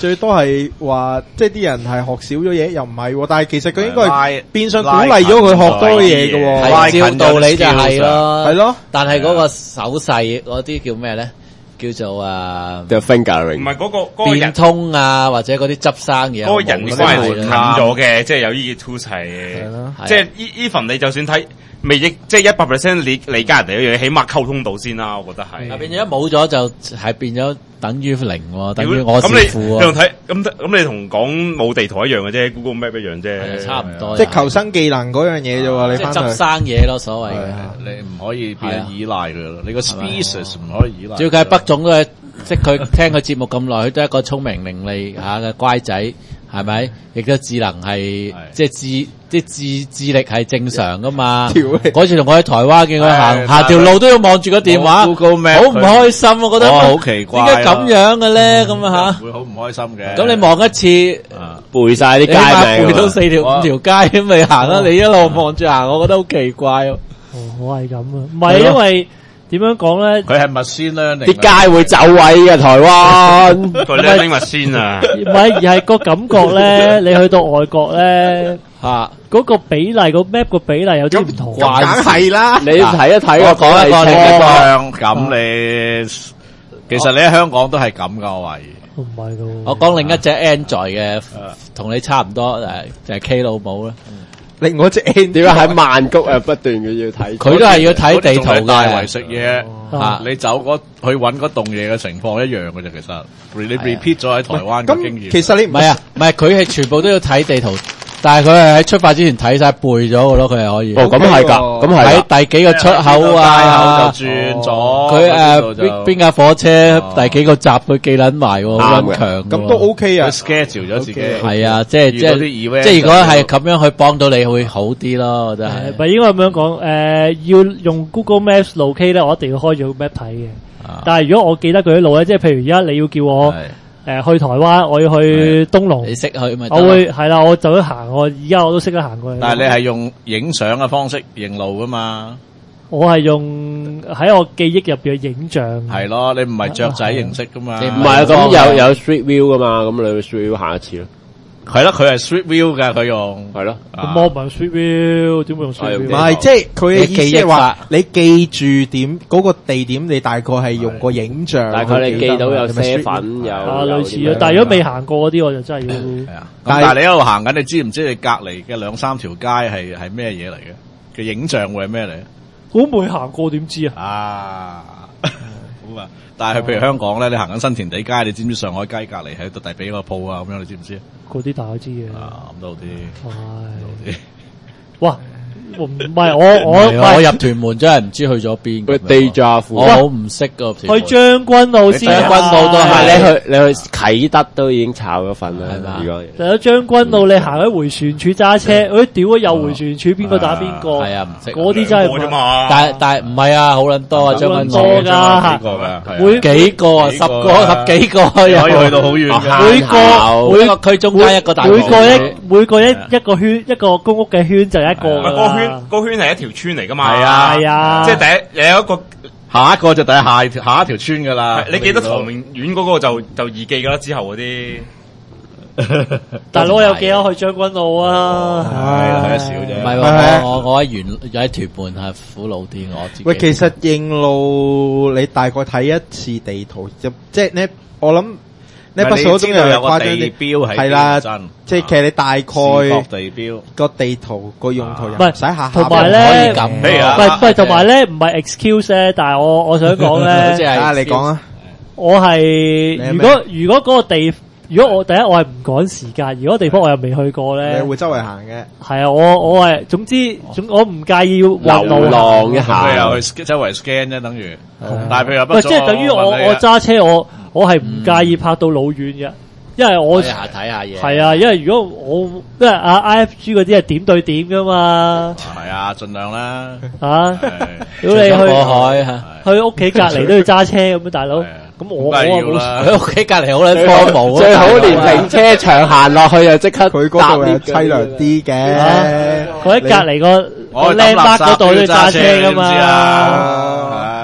Speaker 2: 最多係話，即係啲人係學少咗嘢，又唔係喎。但係其實佢應該係變相鼓勵咗佢學多嘢嘅喎。
Speaker 3: 係照道理就係咯，
Speaker 2: 係咯。
Speaker 3: 但係嗰個手勢嗰啲叫咩咧？叫做啊
Speaker 7: ，the fingering，
Speaker 6: 唔係嗰個嗰個
Speaker 3: 變
Speaker 6: 人
Speaker 3: 通啊，或者嗰啲執生嘢，
Speaker 6: 嗰個人關係近咗嘅，即係有呢啲 tools 係，即係 even 你就算睇未益，即係一百 percent 理理解人哋嗰樣嘢，起碼溝通到先啦，我覺得係。
Speaker 3: 變咗一冇咗就係變咗等於零喎，等於我
Speaker 6: 咁
Speaker 3: 師傅
Speaker 6: 你睇咁咁你同講冇地圖一樣嘅啫 ，Google Map 一樣啫，
Speaker 3: 差唔多。
Speaker 2: 即係求生技能嗰樣嘢啫喎，你
Speaker 3: 即係執生嘢咯，所謂嘅。
Speaker 4: 你唔可以變依賴佢咯，你個 species 唔可以依賴。
Speaker 3: 主要佢係北總都係。即係佢聽佢節目咁耐，佢都係一個聰明伶俐吓嘅乖仔，係咪？亦都智能係即係智，即係智智力係正常噶嘛。嗰次同我喺台灣見佢行行條路都要望住個電話，好唔開心，我覺得
Speaker 4: 好奇怪，
Speaker 3: 點解咁樣嘅咧？咁啊吓，
Speaker 4: 會好唔開心嘅。
Speaker 3: 咁你望一次，
Speaker 7: 背晒啲街名，
Speaker 3: 背到四條五條街咁咪行啦。你一路望住行，我覺得好奇怪。
Speaker 1: 哦，我係咁啊，唔係因為。點樣講咧？
Speaker 4: 佢係咪先咧？
Speaker 7: 啲街會走位嘅台灣，
Speaker 6: 佢咧拎物先啊！
Speaker 1: 唔係，而係個感覺咧，你去到外國咧，
Speaker 3: 吓
Speaker 1: 嗰個比例個 map 個比例有啲唔同。
Speaker 2: 梗係啦，
Speaker 7: 你睇一睇我
Speaker 3: 講一個你嘅
Speaker 4: 方咁你，其實你喺香港都係咁噶，我懷疑。
Speaker 1: 唔係噶。
Speaker 3: 我講另一隻 Android 嘅，同你差唔多誒，就係 K 老母啦。
Speaker 2: 另外隻 N
Speaker 7: 點解喺曼谷誒不斷嘅要睇？
Speaker 3: 佢都係要睇地圖嘅。
Speaker 4: 大圍食嘢
Speaker 3: 嚇，
Speaker 4: 你走嗰去揾嗰棟嘢嘅情況一樣嘅啫，其實你 repeat 咗喺台灣嘅經驗。
Speaker 2: 其實你
Speaker 3: 唔係啊，唔係佢係全部都要睇地圖，但係佢係喺出發之前睇晒背咗嘅咯，佢係可以。
Speaker 7: 哦，咁係㗎，咁係
Speaker 3: 喺第幾個出口啊？
Speaker 4: 就轉咗。
Speaker 3: 佢誒邊邊架火車第幾個閘佢記撚埋喎，好撚強。
Speaker 2: 咁都 OK 啊
Speaker 4: ，schedule 咗自己。
Speaker 3: 係啊，即係即係即係如果係咁樣去幫到你會好啲咯，真係。
Speaker 1: 唔係應該咁樣講，誒要用 Google Maps locate 咧，我一定要開咗 map 睇嘅。但係如果我記得佢啲路咧，即係譬如而家你要叫我誒去台灣，我要去東龍，
Speaker 3: 你識去咪？
Speaker 1: 我會係啦，我就咁行，我而家我都識得行過去。
Speaker 4: 但係你係用影相嘅方式認路噶嘛？
Speaker 1: 我係用喺我記憶入邊嘅影像。
Speaker 4: 係咯，你唔係雀仔形式噶嘛？
Speaker 7: 唔係啊，咁有有 Street View 噶嘛？咁你去 Street View 行一次咯。
Speaker 4: 係咯，佢係 Street View 嘅，佢用
Speaker 7: 係咯。
Speaker 1: 咁我唔係 Street View，點會用 Street View？
Speaker 2: 唔係，即係佢嘅意思係話，你記住點嗰個地點，你大概係用個影像。
Speaker 7: 大概你記到有啡粉有
Speaker 1: 啊類似啊，但係如果未行過嗰啲，我就真係要。
Speaker 4: 係啊，但係你一路行緊，你知唔知你隔離嘅兩三條街係係咩嘢嚟嘅？嘅影像會係咩嚟？
Speaker 1: 我都未行過，點知啊？
Speaker 4: 啊，好啊！但係譬如香港咧，你行緊新填地街，你知唔知上海街隔離喺度第幾個鋪啊？咁樣你知唔知？
Speaker 1: 嗰啲大家知嘅。
Speaker 4: 啊，咁都好啲。
Speaker 1: 係。哇！唔係我我
Speaker 3: 我入屯門真係唔知去咗邊。
Speaker 7: 佢地炸庫，
Speaker 3: 我好唔識噶。
Speaker 1: 去將軍澳先。
Speaker 3: 將軍澳都係
Speaker 7: 你去你去啟德都已經炒咗份啦。係嘛？如果
Speaker 1: 就喺將軍澳，你行喺回旋處揸車，誒屌啊！又回旋處，邊個打邊個？
Speaker 3: 係啊，唔識。
Speaker 1: 嗰啲真係。
Speaker 3: 但係但係唔係啊，好撚多啊，將軍澳。
Speaker 1: 多㗎，
Speaker 4: 幾個㗎？
Speaker 1: 每
Speaker 3: 幾個啊，十個十幾個，可以
Speaker 4: 去到好遠嘅。
Speaker 1: 每個每
Speaker 3: 個區中間一個大。
Speaker 1: 每個一每個一一個圈一個公屋嘅圈就一個。
Speaker 6: 嗰個圈嗰圈係一條村嚟噶嘛？
Speaker 4: 係啊，
Speaker 1: 係啊，
Speaker 6: 即係第一有一個
Speaker 4: 下一個就第下下一條村噶啦。
Speaker 6: 你記得唐明苑嗰個就就易記噶啦，之後嗰啲。
Speaker 1: 大佬有幾多去將軍澳啊？
Speaker 4: 係去得少啫。
Speaker 3: 唔係我我我喺元喺屯門係苦惱啲，我自己。
Speaker 2: 喂，其實認路你大概睇一次地圖，即係咧，我諗。你不數都有
Speaker 4: 有個地標喺
Speaker 2: 係啦，即係其實你大概
Speaker 4: 地標
Speaker 2: 個地圖個用途又
Speaker 1: 唔
Speaker 2: 使下下
Speaker 1: 同埋咧，
Speaker 3: 唔係
Speaker 1: 唔係同埋咧，唔係 excuse 咧，但係我我想講咧，
Speaker 2: 即係啊，你講啊，
Speaker 1: 我係如果如果嗰個地，如果我第一我係唔趕時間，如果地方我又未去過咧，
Speaker 2: 你會周圍行嘅。
Speaker 1: 係啊，我我係總之總我唔介意流
Speaker 7: 浪一下，
Speaker 4: 佢又去周圍 scan 啫，等於。但係譬如
Speaker 1: 喂，即係等於我我揸車我。我係唔介意拍到老遠嘅，因為我
Speaker 3: 睇下嘢。
Speaker 1: 係啊，因為如果我因為啊 I F G 嗰啲係點對點噶嘛。
Speaker 4: 係啊，盡量啦。
Speaker 1: 啊，如果你去
Speaker 3: 過海
Speaker 1: 去屋企隔離都要揸車咁樣，大佬。咁我我冇
Speaker 3: 喺屋企隔離好撚荒蕪，
Speaker 7: 最好連停車場行落去就即刻
Speaker 2: 佢嗰度係凄涼啲嘅。
Speaker 1: 佢喺隔離個個靚巴嗰度都要揸車噶嘛。
Speaker 2: 係啊，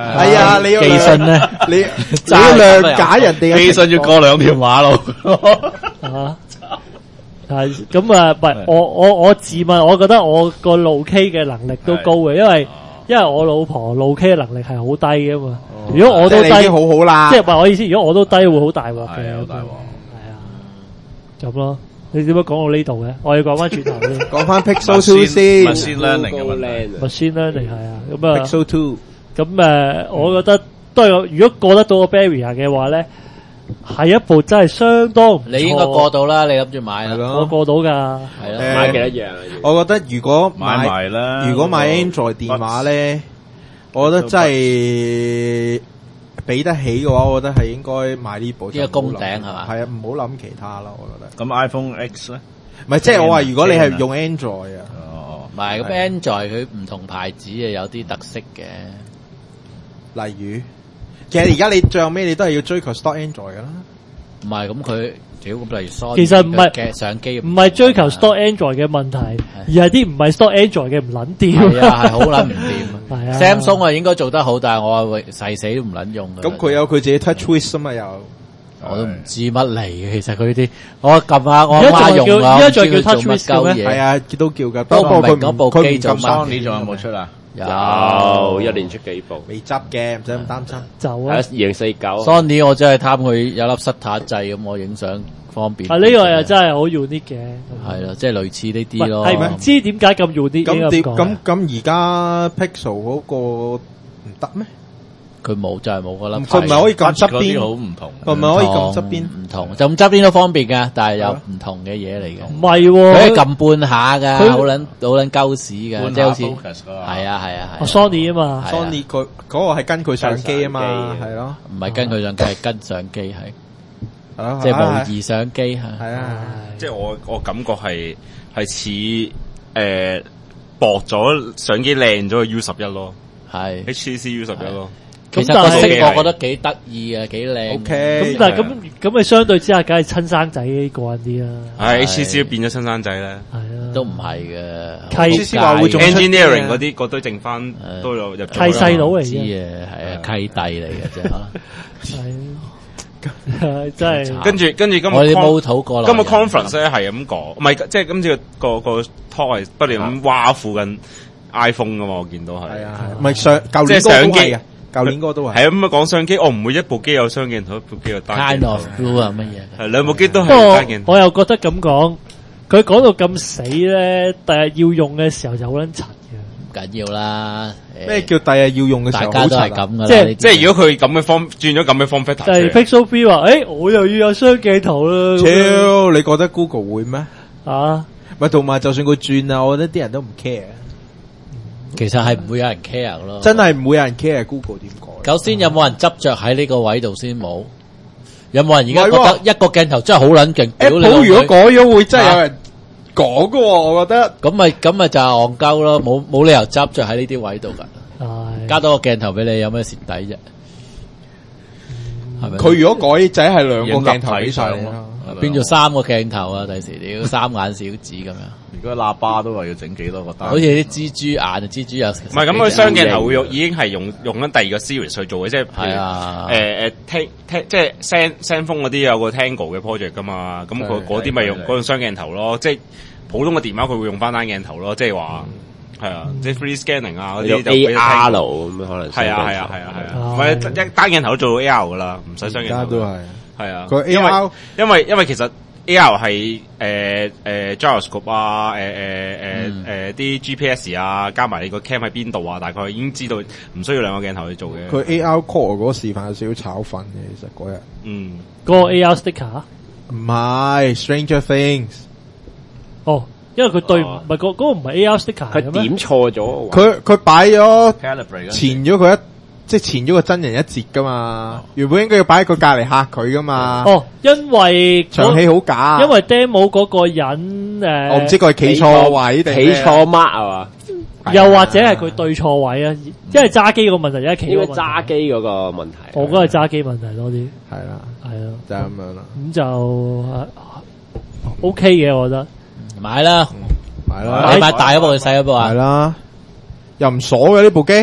Speaker 2: 啊，你要
Speaker 3: 寄信咧，
Speaker 2: 你你要諒解人哋嘅
Speaker 4: 寄信要過兩條馬路。
Speaker 1: 啊，係咁啊，唔係我我我自問，我覺得我個路 K 嘅能力都高嘅，因為因為我老婆路 K 嘅能力係好低嘅嘛。如果我都低，
Speaker 2: 即係你已經好好啦。
Speaker 1: 即係唔係我意思，如果我都低，會好大鑊嘅。
Speaker 4: 係好大鑊。
Speaker 1: 係啊，咁咯。你點解講到呢度嘅？我要講翻轉頭先，
Speaker 2: 講翻 Pixel Two 先
Speaker 4: ，Machine Learning 嘅問題。
Speaker 1: Machine Learning 係啊，咁啊
Speaker 2: Pixel Two
Speaker 1: 咁誒，我覺得都係如果過得到個 barrier 嘅話咧，係一部真係相當唔錯。
Speaker 3: 你應該過到啦，你諗住買啦，
Speaker 1: 我過到㗎，
Speaker 3: 係咯，
Speaker 5: 買幾多樣？
Speaker 2: 我覺得如果
Speaker 4: 買埋啦，
Speaker 2: 如果買 Android 電話咧，我覺得真係俾得起嘅話，我覺得係應該買呢部。
Speaker 3: 呢個攻頂係嘛？
Speaker 2: 係啊，唔好諗其他啦，我覺得。
Speaker 4: 咁 iPhone X 咧？
Speaker 2: 唔係，即係我話如果你係用 Android 啊，
Speaker 4: 哦，
Speaker 3: 唔係咁 Android 佢唔同牌子啊，有啲特色嘅。
Speaker 2: 例如，其實而家你最後尾你都係要追求 stock Android 噶啦。
Speaker 3: 唔係咁佢，屌咁例如 Sony
Speaker 1: 其實唔係
Speaker 3: 嘅相機，
Speaker 1: 唔係追求 stock Android 嘅問題，而係啲唔係 stock Android 嘅唔撚掂。
Speaker 3: 係啊，係好撚唔掂。
Speaker 1: 係啊
Speaker 3: Samsung 啊應該做得好，但係我話誓死都唔撚用嘅。
Speaker 2: 咁佢有佢自己 TouchWiz 啊嘛又。
Speaker 3: 我都唔知乜嚟嘅，其實佢啲我撳下我
Speaker 1: 而家
Speaker 3: 媽用啊，
Speaker 1: 而家仲叫
Speaker 3: 唔知佢做乜
Speaker 1: TouchWiz 嘅咩？
Speaker 2: 係啊，都叫噶。
Speaker 3: 都唔明
Speaker 2: 不過佢
Speaker 3: 嗰部
Speaker 2: 佢唔咁
Speaker 3: 機做乜
Speaker 4: Sony 仲有冇出啊？
Speaker 5: 有一年出幾部，
Speaker 2: 未執嘅，唔使咁擔心。
Speaker 1: 就啊
Speaker 5: 係啊，，二零四九。
Speaker 3: Sony 我真係貪佢有粒塞塔掣咁，我影相方便。
Speaker 1: 啊呢個又真係好 unique 嘅。
Speaker 3: 係咯，即係類似呢啲咯。
Speaker 1: 係唔知點解咁 unique
Speaker 2: 咁點
Speaker 1: 咁
Speaker 2: 咁咁而家 Pixel 嗰個唔得咩？
Speaker 3: 佢冇就係冇嗰粒。
Speaker 2: 佢唔係可以撳側
Speaker 4: 嗰啲好
Speaker 2: 邊，
Speaker 4: 唔同。
Speaker 2: 佢唔係可以撳側邊。
Speaker 3: 唔同，就咁側邊都方便㗎，但係有唔同嘅嘢嚟嘅。
Speaker 1: 唔係
Speaker 3: 佢可以
Speaker 1: 喎，
Speaker 3: 撳半下㗎，
Speaker 1: 佢
Speaker 3: 好撚好撚鳩屎㗎，
Speaker 4: 半
Speaker 3: 即係好似
Speaker 4: focus 㗎嘛
Speaker 3: 係啊係啊係
Speaker 1: 哦
Speaker 3: 啊。
Speaker 1: Sony 啊嘛，
Speaker 3: 係啊
Speaker 2: Sony 佢嗰個係跟佢相機啊嘛，
Speaker 5: 跟相機
Speaker 2: 係咯，
Speaker 3: 唔係跟佢相機，係跟相機係，
Speaker 2: 係咯
Speaker 3: 即係模擬相機係。
Speaker 2: 係啊，
Speaker 6: 即係我我感覺係係似誒薄咗相機靚咗嘅 U 十一咯
Speaker 3: 係。
Speaker 6: ，H T C U 十一咯。
Speaker 3: 其實個色
Speaker 6: 但係
Speaker 3: 我覺得幾得意啊，幾靚。
Speaker 2: OK
Speaker 1: 咁但係咁咁，你相對之下，梗係親生仔過癮啲啦。
Speaker 6: 係 H T C 都變咗親生仔咧
Speaker 1: 係啊，
Speaker 3: 都唔係嘅。
Speaker 1: 契
Speaker 2: H T C 話會做出
Speaker 6: ，engineering 嗰啲嗰堆剩翻都有入咗
Speaker 1: 契細佬嚟
Speaker 3: 知
Speaker 1: 嘅，
Speaker 3: 啊，係啊，契弟嚟嘅啫。
Speaker 1: 係真係。
Speaker 6: 跟住跟住今日
Speaker 3: 我哋
Speaker 6: con-
Speaker 3: 冇討過啦。
Speaker 6: 今日 conference 咧係咁講，唔係即係今次個個個 talk 係不斷咁挖附緊 iPhone 噶嘛，我見到係。
Speaker 2: 係啊，係，唔係上舊年嗰個都
Speaker 6: 即係相機
Speaker 2: 係嘅，舊年嗰個都係。
Speaker 6: 係啊，咁啊講相機，我唔會一部機有雙鏡頭，一部機有單鏡
Speaker 3: kind
Speaker 6: 頭
Speaker 3: of blue 啊乜嘢？
Speaker 6: 係兩部機都係
Speaker 1: 不過
Speaker 6: 單鏡頭。
Speaker 1: 我又覺得咁講，佢講到咁死咧，第日要用嘅時候就好撚柒嘅。
Speaker 3: 唔緊要啦。
Speaker 2: 咩叫第日要用嘅時候
Speaker 3: 大家都係
Speaker 2: 好柒啊？
Speaker 3: 咁噶啦。
Speaker 1: 即係
Speaker 3: 呢啲
Speaker 6: 即係如果佢咁嘅方轉咗咁嘅 form factor，
Speaker 1: 但係 Pixel three 話，誒，我又要有雙鏡頭啦。咁樣
Speaker 2: 超，你覺得 Google 會咩？
Speaker 1: 啊，
Speaker 2: 咪同埋就算佢轉啊，我覺得啲人都唔 care，
Speaker 3: 其實係唔會有人 care 咯。
Speaker 2: 真係唔會有人 care Google 點改。
Speaker 3: 首先有冇人執着喺呢個位度先冇？有冇人而家覺
Speaker 2: 唔係喎
Speaker 3: 得一個鏡頭真係好撚勁？屌你老
Speaker 2: Apple
Speaker 3: 味
Speaker 2: 如果改咗，會真係有人講噶，我覺得。
Speaker 3: 咁咪咁咪就係戇鳩咯，冇冇理由執着喺呢啲位度噶。
Speaker 1: 係
Speaker 3: 加多個鏡頭俾你，有咩蝕底啫？係咪？
Speaker 2: 佢如果改仔係兩個鏡頭俾晒你
Speaker 4: 影立體相
Speaker 2: 啦。
Speaker 3: 變咗三個鏡頭啊！第時屌三眼小子咁樣，
Speaker 4: 如果喇叭都話要整幾多個單，
Speaker 3: 好似啲蜘蛛眼啊，蜘蛛有唔
Speaker 6: 唔係咁，佢雙鏡頭會用已經係用用緊第二個 series 去做嘅，即係譬
Speaker 3: 係
Speaker 6: 如
Speaker 3: 啊，
Speaker 6: 誒誒聽聽即係 Send Sendphone 嗰啲有個 Tango 嘅 project 噶嘛，咁佢
Speaker 2: 係
Speaker 6: 嗰啲咪用
Speaker 4: 係
Speaker 6: 嗰種雙鏡頭咯，即係普通嘅電話佢會用翻單鏡頭咯，即係話係啊，即係 free scanning 啊嗰
Speaker 5: 有
Speaker 6: 啲就
Speaker 5: A
Speaker 6: 俾
Speaker 5: R
Speaker 6: Tango
Speaker 5: 咁可能
Speaker 6: 係啊係啊係啊係啊，
Speaker 1: 哦
Speaker 6: 或者一單鏡頭都做到 A R 噶啦，唔使雙鏡頭
Speaker 2: 而家都係。
Speaker 6: 係啊，
Speaker 2: 佢
Speaker 6: 因
Speaker 2: A R
Speaker 6: 為因為因為其實 A R 係誒誒 gyroscope 啊，誒誒誒誒啲 G P S 啊，加埋你個 cam 喺邊度啊，大概已經知道唔需要兩個鏡頭去做嘅。
Speaker 2: 佢 A R Core 嗰個示範有少少炒粉嘅，其實嗰日
Speaker 6: 嗯，
Speaker 1: 嗰個 A R sticker。
Speaker 2: 唔係 Stranger Things，
Speaker 1: 哦，因為佢對唔
Speaker 5: 哦
Speaker 1: 係嗰嗰個唔係 A R sticker
Speaker 5: 佢
Speaker 1: 嚟嘅咩？
Speaker 5: 點錯咗？
Speaker 2: 佢佢擺咗
Speaker 4: calibrate
Speaker 2: 前咗佢一即係前咗個真人一截噶嘛，原本應該要擺喺佢隔離嚇佢噶嘛，
Speaker 1: 哦，因為
Speaker 2: 場戲好假，
Speaker 1: 因為 demo 嗰個人誒，
Speaker 2: 我唔知佢係企錯位定
Speaker 5: 企錯 mark 係嘛？
Speaker 1: 又或者係佢對錯位啊，因為揸機個問題，一係企
Speaker 5: 應該
Speaker 1: 嗰個問題
Speaker 5: 揸機嗰個問題。
Speaker 1: 我覺得係揸機問題多啲，
Speaker 2: 係啦，
Speaker 1: 係咯，
Speaker 2: 就係咁樣啦，
Speaker 1: 咁就啊 OK 嘅，我覺得。
Speaker 3: 買啦，
Speaker 2: 係啦，
Speaker 3: 你買大嗰部定細嗰部
Speaker 2: 係
Speaker 3: 啊？
Speaker 2: 啦，又唔鎖嘅呢部機，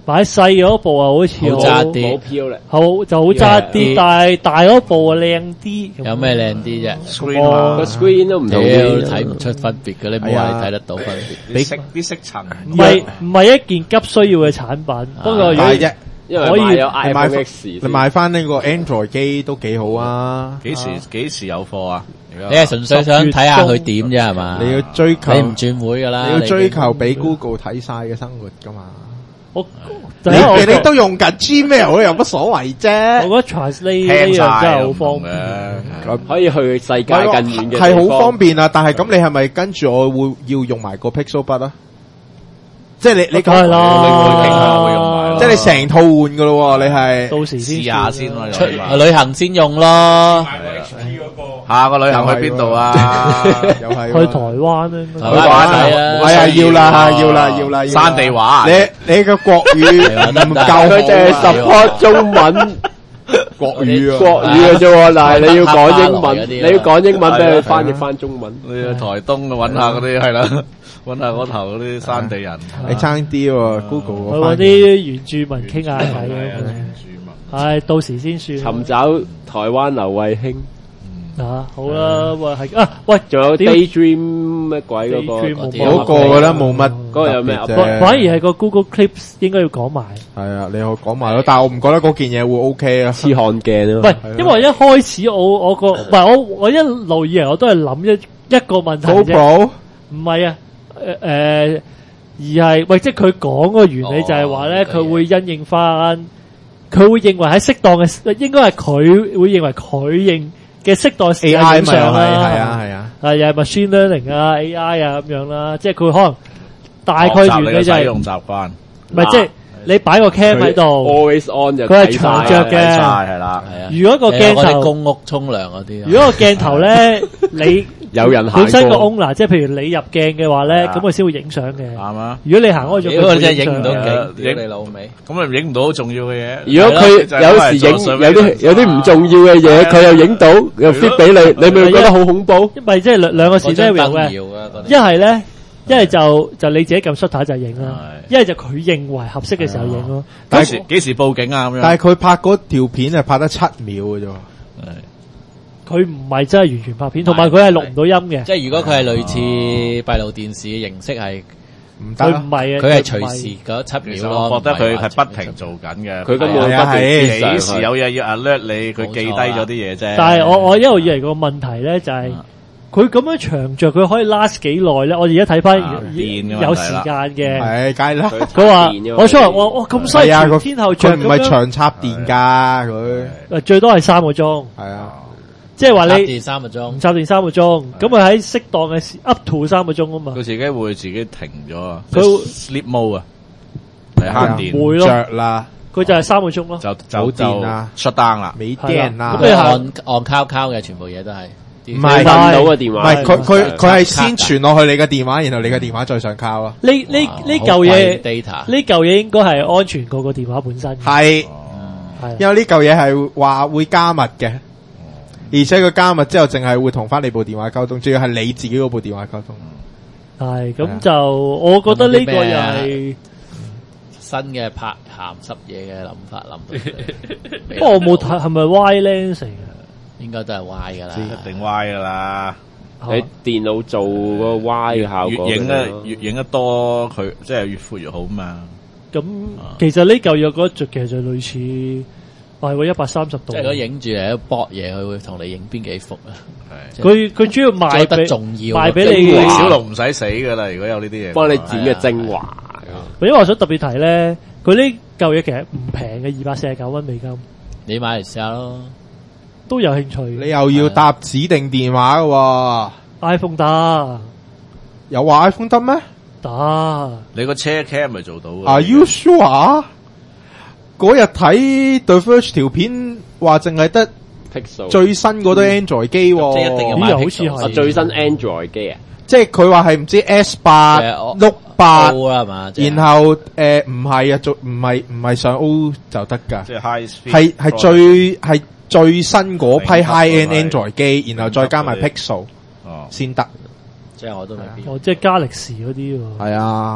Speaker 1: 買細嗰部啊，好似
Speaker 3: 好揸啲
Speaker 5: 冇飄咧，
Speaker 1: 好就好揸啲，
Speaker 3: 啲
Speaker 1: 但係大嗰部啊靚啲。
Speaker 3: 有咩靚啲啫？
Speaker 4: screen 啊
Speaker 5: 個 screen 都唔
Speaker 3: 屌
Speaker 5: 同啲，
Speaker 3: 睇唔出分別嘅，你冇話你睇得到分別。
Speaker 4: 啲色啲色層，
Speaker 1: 唔係唔係一件急需要嘅產品，不過如果
Speaker 2: 買啫，
Speaker 5: 因為
Speaker 1: 可以
Speaker 5: 買咗
Speaker 2: 你買
Speaker 5: iPhone X
Speaker 2: 你買翻呢個 Android 機都幾好啊！
Speaker 4: 幾時幾時有貨啊？而
Speaker 3: 你
Speaker 4: 家
Speaker 3: 係純粹想睇下佢點啫係嘛？
Speaker 2: 你要追求
Speaker 3: 你唔轉會噶啦，
Speaker 2: 你要追求
Speaker 3: 你
Speaker 2: 俾 Google 睇晒嘅生活噶嘛？
Speaker 1: 我
Speaker 2: 你
Speaker 1: 第一我覺得
Speaker 2: 你都用緊 Gmail 有乜所謂啫？
Speaker 1: 我覺得 translate 呢
Speaker 4: 聽
Speaker 1: 樣真係好
Speaker 4: 晒
Speaker 1: 方便。
Speaker 2: 咁
Speaker 5: 可以去世界更遠嘅
Speaker 2: 係好
Speaker 5: 地方
Speaker 2: 方便啊！但係咁你係咪跟住我會要用埋個 Pixel Bud 啊？即係你你
Speaker 1: 梗係啦
Speaker 4: 你會傾下會用埋咯，
Speaker 2: 即係你成套換噶咯喎！你係
Speaker 1: 到時先
Speaker 4: 試下先咯，
Speaker 3: 出
Speaker 4: 又買
Speaker 3: 旅行先用咯。
Speaker 4: 下個旅行去邊度啊？
Speaker 2: 又係
Speaker 1: 去台灣咧，
Speaker 3: 台灣
Speaker 2: 係
Speaker 3: 啊
Speaker 2: 係啊，要啦，要啦，要啦，
Speaker 4: 山地話
Speaker 2: 你你個國語唔夠好
Speaker 5: 佢淨係
Speaker 2: 啊
Speaker 5: support 中文
Speaker 2: 國語啊，
Speaker 5: 國語嘅啫喎，但係你要講英文，
Speaker 3: 嗰啲啊
Speaker 5: 你要講英文俾佢翻譯翻中文。
Speaker 4: 你去台東揾下嗰啲係啦，揾下嗰頭嗰啲山地人。
Speaker 2: 你差啲喎，Google
Speaker 1: 去揾
Speaker 2: 個翻譯
Speaker 1: 啲原住民傾下偈
Speaker 4: 係啊
Speaker 1: 咁。唉，到時先算
Speaker 5: 尋找台灣劉慧卿，
Speaker 1: 啊！好啦，喂係啊，喂，
Speaker 5: 仲有
Speaker 1: 屌
Speaker 5: Daydream 乜鬼嗰
Speaker 1: Daydream
Speaker 5: 個
Speaker 1: 冇
Speaker 2: 嗰個我覺得冇乜
Speaker 5: 嗰個有咩
Speaker 2: 特別啫
Speaker 1: 反反而係個 Google Clips 應該要講埋。
Speaker 2: 係啊，你可講埋咯，但係我唔覺得嗰件嘢會 OK 啊。
Speaker 5: 痴漢鏡啊！
Speaker 1: 唔係，因為一開始我我個唔係我我一路以嚟我都係諗一一個問題啫，
Speaker 2: GoPro
Speaker 1: 唔係啊，誒誒，而係喂，即係佢講個原理就係話咧，
Speaker 3: 哦
Speaker 1: 佢會因應翻，佢會認為喺適當嘅，應該係佢會認為佢認嘅適當時
Speaker 2: A
Speaker 1: 間
Speaker 2: I
Speaker 1: 影
Speaker 2: 咪又係
Speaker 1: 相啦，
Speaker 2: 係啊係啊，
Speaker 1: 啊又係 machine learning 啊 A I 啊咁樣啦，即係佢可能大概
Speaker 4: 學習你嘅
Speaker 1: 原理就係
Speaker 4: 使用習慣，
Speaker 1: 唔係即係你擺個 cam 喺度，
Speaker 5: always on 就
Speaker 1: 佢係
Speaker 5: 睇晒
Speaker 1: 長着嘅
Speaker 4: 睇晒係啦。
Speaker 3: 係啊，
Speaker 1: 如果個
Speaker 3: 有嗰啲
Speaker 1: 鏡頭。
Speaker 3: 公屋沖涼嗰啲啊，
Speaker 1: 如果個鏡頭咧，你
Speaker 5: 有人行
Speaker 1: 本身個
Speaker 5: 過
Speaker 1: owner，即係譬如你入鏡嘅話咧，
Speaker 4: 係啊
Speaker 1: 咁佢先會影相嘅。
Speaker 4: 啱啊！
Speaker 1: 如果你行開咗，
Speaker 3: 屌
Speaker 1: 佢
Speaker 3: 你真係影唔到
Speaker 1: 嘅。
Speaker 3: 景，
Speaker 4: 嘅
Speaker 3: 屌你老味。
Speaker 4: 咁你影唔到好重要嘅嘢。
Speaker 5: 如果佢有時影有啲有啲唔重要嘅嘢，佢又影到又 fit 俾你，你咪會覺得好恐怖。
Speaker 1: 因為即係兩兩個
Speaker 3: 嗰張
Speaker 1: scenario 嘅，
Speaker 3: 燈搖啊，嗰啲
Speaker 1: 一係咧，一係就就你自己撳 shutter 就影啦，一係就佢認為合適嘅時候影咯。
Speaker 4: 幾時幾時報警啊？咁樣。
Speaker 2: 但係佢拍嗰條片係拍得七秒嘅啫喎。
Speaker 1: 佢唔係真係完全拍片，同埋佢係錄唔到音嘅。
Speaker 3: 即係如果佢係類似閉路電視嘅形式係，
Speaker 2: 唔得啊
Speaker 1: 佢唔！係啊，
Speaker 3: 佢係
Speaker 1: 唔
Speaker 3: 隨時嗰七
Speaker 4: 其實
Speaker 3: 秒咯。
Speaker 4: 我覺得佢係
Speaker 3: 唔係話
Speaker 4: 不停做緊嘅。
Speaker 5: 佢根本不
Speaker 2: 係啊
Speaker 5: 斷
Speaker 2: 係
Speaker 5: 上
Speaker 4: 幾時
Speaker 5: 去
Speaker 4: 有嘢要 alert 你，佢記低咗啲嘢啫。
Speaker 1: 但係我我一路以嚟個問題咧就係佢咁樣長着，佢可以 last 幾耐咧？我而家睇翻
Speaker 4: 啊電嘅問題啦
Speaker 1: 有時間嘅。
Speaker 2: 係，梗係啦。
Speaker 1: 佢話
Speaker 5: 電嘅
Speaker 1: 我出嚟，我我咁犀利，
Speaker 2: 係啊，佢
Speaker 1: 天后着
Speaker 2: 佢唔係
Speaker 1: 咁樣，
Speaker 2: 長插電㗎，佢
Speaker 1: 誒最多係三個鐘，
Speaker 2: 係啊。
Speaker 1: 即係話你
Speaker 3: 插電三個鐘
Speaker 1: 唔，插電三個鐘，咁佢喺適當嘅時 up to 三個鐘啊嘛
Speaker 4: 佢。自己會自己停咗啊。
Speaker 1: 佢
Speaker 4: sleep mode 啊，係慳電，
Speaker 1: 會咯
Speaker 2: 着啦，
Speaker 1: 佢就係三個鐘咯。
Speaker 4: 就就
Speaker 2: 冇
Speaker 4: 就
Speaker 2: 電啊
Speaker 4: shut down 啦。
Speaker 2: 美電啦
Speaker 1: 咁。你行
Speaker 3: 按按敲敲嘅全部嘢都係。
Speaker 2: 唔係
Speaker 5: 揾到個電話，
Speaker 2: 唔係佢佢佢係先傳落去你嘅電話，然後你嘅電話再上靠啊。
Speaker 1: 呢呢呢嚿
Speaker 3: 好貴
Speaker 1: 嘢，
Speaker 3: data
Speaker 1: 呢嚿嘢應該係安全過個電話本身嘅。
Speaker 2: 係，
Speaker 1: 係
Speaker 2: 因為呢嚿嘢係話會加密嘅，而且佢加密之後，淨係會同翻你部電話溝通，主要係你自己嗰部電話溝通。
Speaker 1: 係咁就，我覺得呢個又係，
Speaker 3: 新嘅拍鹹濕嘢嘅諗法諗到。
Speaker 1: 不過我冇睇係咪 wide lens 嚟嘅？
Speaker 3: 應該都係歪噶啦。
Speaker 4: 一定歪噶啦。
Speaker 5: 你電腦做個 Y 嘅效果，
Speaker 4: 越影得越影得多，佢即係越闊越好嘛。
Speaker 1: 咁其實呢嚿嘢我覺得就其實就類似係喎一百三十度
Speaker 3: 即係。如果影住嚟一搏嘢，佢會同你影邊幾幅啊？
Speaker 4: 係
Speaker 1: 佢佢主要賣
Speaker 3: 做得
Speaker 1: 俾
Speaker 3: 重要
Speaker 1: 賣俾你嘅。
Speaker 5: 精華
Speaker 4: 小龍唔使死噶啦，如果有呢啲嘢。
Speaker 5: 幫你剪嘅精華。
Speaker 1: 因為我想特別提咧，佢呢嚿嘢其實唔平嘅，二百四十九蚊美金，
Speaker 3: 你買嚟試下咯。
Speaker 1: 都有興趣。
Speaker 2: 你又要搭指定電話嘅喎，
Speaker 1: iPhone 得
Speaker 2: 有話 iPhone 得咩
Speaker 1: 得，
Speaker 4: 你個車 cam 咪做到嘅。
Speaker 2: ？Are you sure？嗰日睇 The Verge 條片話淨係得
Speaker 5: Pixel
Speaker 2: 最新嗰堆 Android 機喎，
Speaker 3: 即係一定要
Speaker 1: 咦
Speaker 3: 買
Speaker 1: 又好似係
Speaker 3: Pixel
Speaker 5: 啊最新 Android 機啊，
Speaker 2: 即係佢話係唔知 S 八、
Speaker 3: 係啊
Speaker 2: Note 八，
Speaker 3: O 啦係嘛？即係
Speaker 2: 然後誒唔係啊，做唔係唔係上 O 就得㗎，
Speaker 4: 即係 high speed。
Speaker 2: 係係最係最新嗰批
Speaker 4: 明白
Speaker 2: high end
Speaker 4: 係
Speaker 2: Android 機，然後再加埋
Speaker 4: 明白
Speaker 2: Pixel
Speaker 4: 哦，
Speaker 2: 先得。
Speaker 3: 即係我都未必。
Speaker 1: 哦，即係加力士嗰啲喎。
Speaker 2: 係啊，好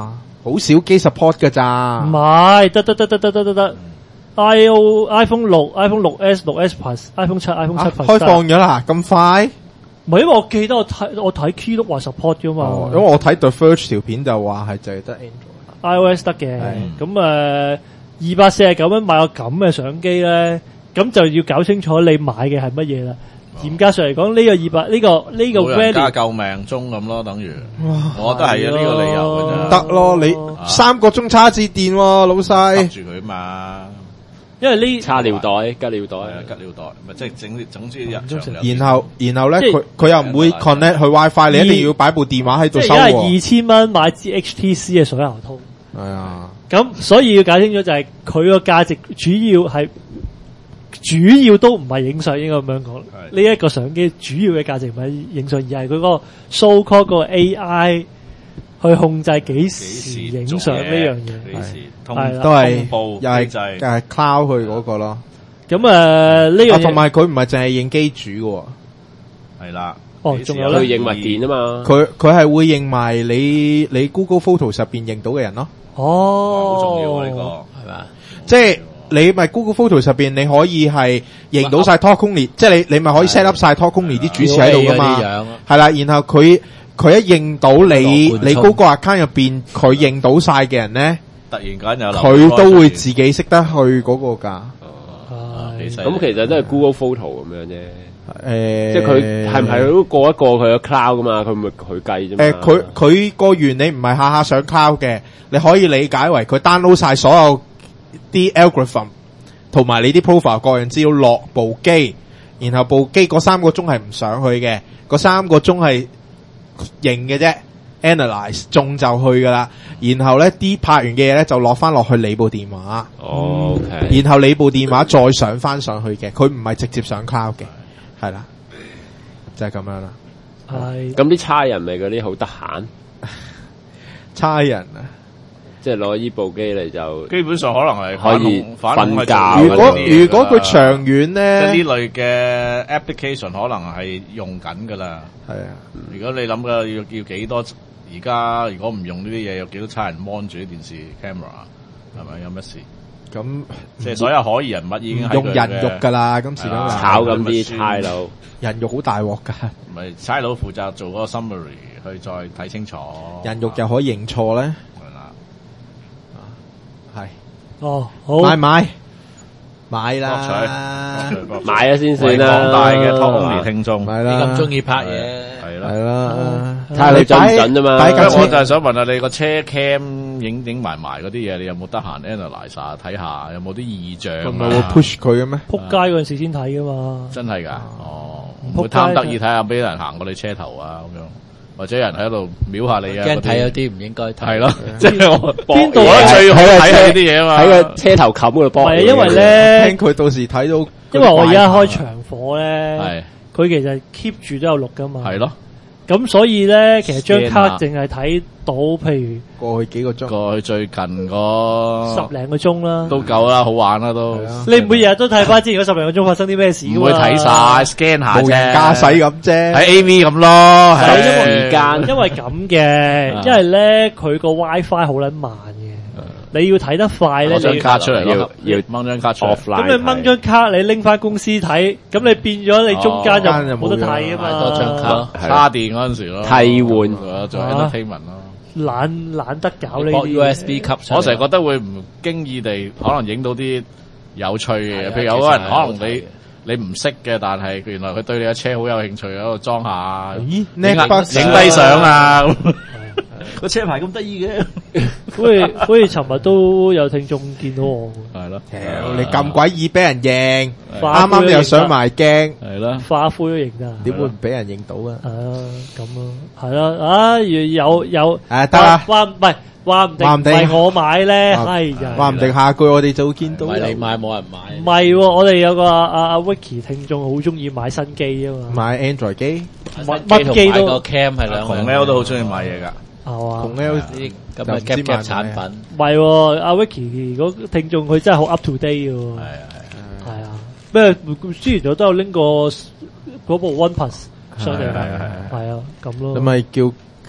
Speaker 2: 好少機 support 㗎咋。
Speaker 1: 唔係，得得得得得得得得。I O iPhone 六、iPhone 六 S、六 S Plus、iPhone 七、iPhone 七
Speaker 2: 啊
Speaker 1: Plus
Speaker 2: 開放咗啦，咁快？
Speaker 1: 唔係因為我記得我睇我睇 Keynote 話 support 㗎嘛，
Speaker 2: 哦，因為我睇 The Verge 條片就話係淨係得 Android。
Speaker 1: iOS 得嘅，咁誒二百四十九蚊買個咁嘅相機咧，咁就要搞清楚你買嘅係乜嘢啦。嚴格上嚟講，呢個二百呢個呢個
Speaker 4: 冇人加
Speaker 1: value
Speaker 4: 救命鐘咁咯，等於我覺得係啊，呢個理由嘅啫。
Speaker 2: 得咯，你三個鐘叉字電喎，老細。
Speaker 4: 住佢嘛，
Speaker 1: 因為呢
Speaker 5: 叉尿袋、吉尿袋，
Speaker 4: 係啊，吉尿袋，咪即係整總之日常有
Speaker 2: 然後然後咧，
Speaker 1: 即係
Speaker 2: 佢佢又唔會 connect 去 WiFi，你一定要擺部電話喺度收
Speaker 1: 即係而家係
Speaker 2: 喎。
Speaker 1: 二千蚊買支 H T C 嘅水喉通，
Speaker 2: 係啊，
Speaker 1: 咁所以要搞清楚就係佢個價值主要係主要都唔係影相，應該咁樣講。呢一個相機主要嘅價值唔係影相，而係佢嗰個 so call 個 A I 去控制幾時影相呢樣嘢。
Speaker 4: 幾時通
Speaker 1: 係啦
Speaker 2: 都係
Speaker 4: 通報
Speaker 2: 又係
Speaker 4: 機制
Speaker 2: 誒 cloud 去嗰個咯。
Speaker 1: 咁誒呢樣
Speaker 2: 啊，
Speaker 1: 嘢
Speaker 2: 同埋佢唔係淨係認機主嘅喎。
Speaker 4: 係啦。
Speaker 1: 哦仲有呢
Speaker 5: 佢影物件啊嘛。
Speaker 2: 佢佢係會認埋你你 Google Photos 入邊認到嘅人咯。
Speaker 1: 哦，
Speaker 4: 好重要啊！呢個
Speaker 5: 係嘛？
Speaker 2: 即係你咪 Google Photos 入邊，你可以係認到晒 Talk Only，即係你你咪可以 set up 晒 Talk Only 啲主持喺度噶嘛。係啦，然後佢佢一認到你你嗰個 account 入邊，佢認到晒嘅人咧，
Speaker 4: 突然間有
Speaker 2: 佢都會自己識得去嗰個㗎。
Speaker 1: 係
Speaker 5: 咁其實都係 Google Photo 咁樣啫。
Speaker 2: 誒，
Speaker 5: 即係佢係唔係都過一過佢個 cloud 噶嘛？佢咪佢計啫嘛。
Speaker 2: 誒，佢佢個原理唔係下下上 cloud 嘅，你可以理解為佢 download 晒所有啲 algorithm 同埋你啲 profile 個人資料落部機，然後部機嗰三個鐘係唔上去嘅，嗰三個鐘係認嘅啫 ，analyze 中就去噶啦。然後咧啲拍完嘅嘢咧就落翻落去你部電話。
Speaker 5: 哦 OK。
Speaker 2: 然後你部電話再上翻上去嘅，佢唔係直接上 cloud 嘅。係啦，就係、是、咁樣啦。
Speaker 1: 係
Speaker 5: 咁啲差人咪嗰啲好得閒，
Speaker 2: 差人啊，
Speaker 5: 即係攞依部機嚟就
Speaker 4: 基本上可能係
Speaker 5: 可以
Speaker 4: 反恐
Speaker 5: 瞓覺
Speaker 4: 反恐係
Speaker 2: 如果
Speaker 4: 做呢啲嘢㗎
Speaker 2: 如果佢長遠
Speaker 4: 即係
Speaker 2: 咧，
Speaker 4: 呢類嘅 application 可能係用緊噶啦。
Speaker 2: 係啊，
Speaker 4: 如果你諗嘅要要幾多，而家如果唔用呢啲嘢，有幾多差人 mon 住啲電視 camera 係咪有乜事？
Speaker 2: 咁
Speaker 4: 即係所有可疑人物已經喺
Speaker 2: 用
Speaker 4: 佢
Speaker 2: 人肉㗎啦，今時今日
Speaker 4: 係啊
Speaker 5: 炒咁啲差佬。
Speaker 2: 人肉好大鑊㗎，
Speaker 4: 唔係差佬負責做嗰個 summary 去再睇清楚。
Speaker 2: 人肉又可以認錯咧，
Speaker 4: 係啦，
Speaker 2: 係
Speaker 1: 哦好
Speaker 2: 買唔買買
Speaker 4: 博取
Speaker 2: 啦，
Speaker 4: 博取
Speaker 5: 買咗先
Speaker 4: 為
Speaker 5: 算啦。
Speaker 4: 廣大嘅 Talk Only 聽眾
Speaker 2: 買啦，
Speaker 3: 咁中意拍嘢，
Speaker 4: 係啦。
Speaker 2: 係啦，
Speaker 1: 睇
Speaker 5: 下你準唔準啫嘛
Speaker 2: 擺架車
Speaker 4: 咁我就係想問下你個車 cam 影影埋埋嗰啲嘢，你有冇得閒 analyse 下睇下有冇啲異象
Speaker 2: 唔係會
Speaker 4: 啊？
Speaker 2: push 佢嘅咩？
Speaker 1: 撲街嗰陣時先睇噶嘛。
Speaker 4: 真係㗎，哦，
Speaker 1: 仆
Speaker 4: 唔會貪得意睇下俾人行過你車頭啊咁樣，或者有人喺度瞄下你啊？
Speaker 3: 驚睇有
Speaker 4: 嗰
Speaker 3: 啲唔應該睇。
Speaker 4: 係咯，即係我
Speaker 1: 邊度
Speaker 4: 我覺得最好睇係呢啲嘢啊嘛。
Speaker 5: 喺個車頭冚嗰度
Speaker 1: 唔
Speaker 5: 幫。
Speaker 1: 係因為咧，
Speaker 2: 聽佢到時睇到，
Speaker 1: 因為我而家開長火咧，
Speaker 4: 係
Speaker 1: 佢其實 keep 住都有錄噶嘛。
Speaker 4: 係咯，
Speaker 1: 咁所以咧，其實張
Speaker 4: Scan
Speaker 1: 卡
Speaker 4: 下
Speaker 1: 淨係睇到譬
Speaker 2: 過去幾個鐘，
Speaker 4: 過去最近
Speaker 1: 如
Speaker 4: 嗰
Speaker 1: 十零個鐘啦。
Speaker 4: 都夠啦，好玩啦都。
Speaker 2: 係啊
Speaker 1: 你唔會日日都睇翻之前嗰十零個鐘發生啲咩事㗎嘛
Speaker 4: 唔會睇晒 scan 下啫，
Speaker 2: 無人駕駛咁啫，
Speaker 4: 喺 A V 咁咯，
Speaker 1: 係
Speaker 4: 係
Speaker 1: 因為
Speaker 5: 時間
Speaker 1: 因為咁嘅，
Speaker 4: 啊
Speaker 1: 因為咧佢個 WiFi 好撚慢嘅，你要睇得快咧，
Speaker 4: 攞張
Speaker 1: 你
Speaker 4: 卡出嚟咯，
Speaker 5: 要要
Speaker 4: 掹張卡出嚟。
Speaker 5: offline。
Speaker 1: 咁你掹張卡，你拎翻公司睇，咁你變咗你中間就
Speaker 2: 哦
Speaker 1: 冇得睇啊
Speaker 3: 買多張
Speaker 1: 嘛，
Speaker 3: 卡咯。
Speaker 4: 叉電嗰陣時咯，
Speaker 5: 替換
Speaker 4: 換做 entertainment 咯。
Speaker 1: 懶懶得搞呢
Speaker 3: 播
Speaker 1: 啲
Speaker 3: U S B 吸出嚟
Speaker 4: 我成日覺得會唔經意地可能影到啲有趣嘅嘢，
Speaker 3: 係啊
Speaker 4: 譬如有個人
Speaker 3: 其實係
Speaker 4: 可能你你唔識嘅，但係原來佢對你嘅車好有興趣，喺度裝下，
Speaker 2: 咦
Speaker 4: 影下
Speaker 2: ，Netbox
Speaker 4: 影低相啊，咁
Speaker 1: 係
Speaker 4: 個車牌咁得意嘅，
Speaker 1: 好似好似尋日都有聽眾見到我，
Speaker 4: 係咯，
Speaker 2: 屌你咁鬼易俾人認，
Speaker 1: 花
Speaker 2: 啱啱你又上埋鏡，
Speaker 4: 係咯，
Speaker 1: 花灰都認得。
Speaker 2: 點會唔俾人認到啊？
Speaker 1: 啊，咁咯，係啦，啊，有有，
Speaker 2: 誒得啦，
Speaker 1: 話唔係話唔定唔
Speaker 2: 話唔定
Speaker 1: 係我買咧，
Speaker 2: 話
Speaker 1: 係呀，
Speaker 2: 話唔定下句我哋就會見到
Speaker 3: 唔係你買冇人
Speaker 1: 唔
Speaker 3: 買。
Speaker 1: 係喎，我哋有個阿阿阿 Vicky 聽眾好中意買新機啊嘛，
Speaker 2: 買 Android 機，
Speaker 1: 乜乜機都
Speaker 3: 買個 cam 係兩
Speaker 4: 窮 L 都好中意買嘢㗎，
Speaker 1: 係嘛，
Speaker 2: 同 L
Speaker 3: 呢啲咁嘅 gap gap 產品。
Speaker 1: 唔係喎，阿 Vicky 嗰個聽眾佢真係好 up to date 嘅喎，
Speaker 4: 係啊
Speaker 1: 係啊，咩之前我都有拎過嗰部 OnePlus 上嚟，
Speaker 2: 係係係
Speaker 1: 係啊，咁咯，
Speaker 2: 咁咪叫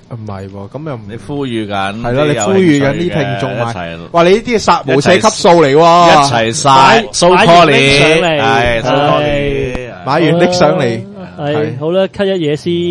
Speaker 2: 唔係喎，咁又唔
Speaker 4: 你呼籲緊，
Speaker 2: 係咯，你呼籲緊啲聽眾
Speaker 4: 一
Speaker 2: 買
Speaker 4: 齊，
Speaker 2: 哇！你呢啲係殺無赦級數嚟喎，
Speaker 4: 一齊晒 so call 你，
Speaker 1: 買完拎上嚟
Speaker 4: 係 so call 你，
Speaker 2: 買完拎上嚟，
Speaker 1: 係好啦，cut 一嘢先。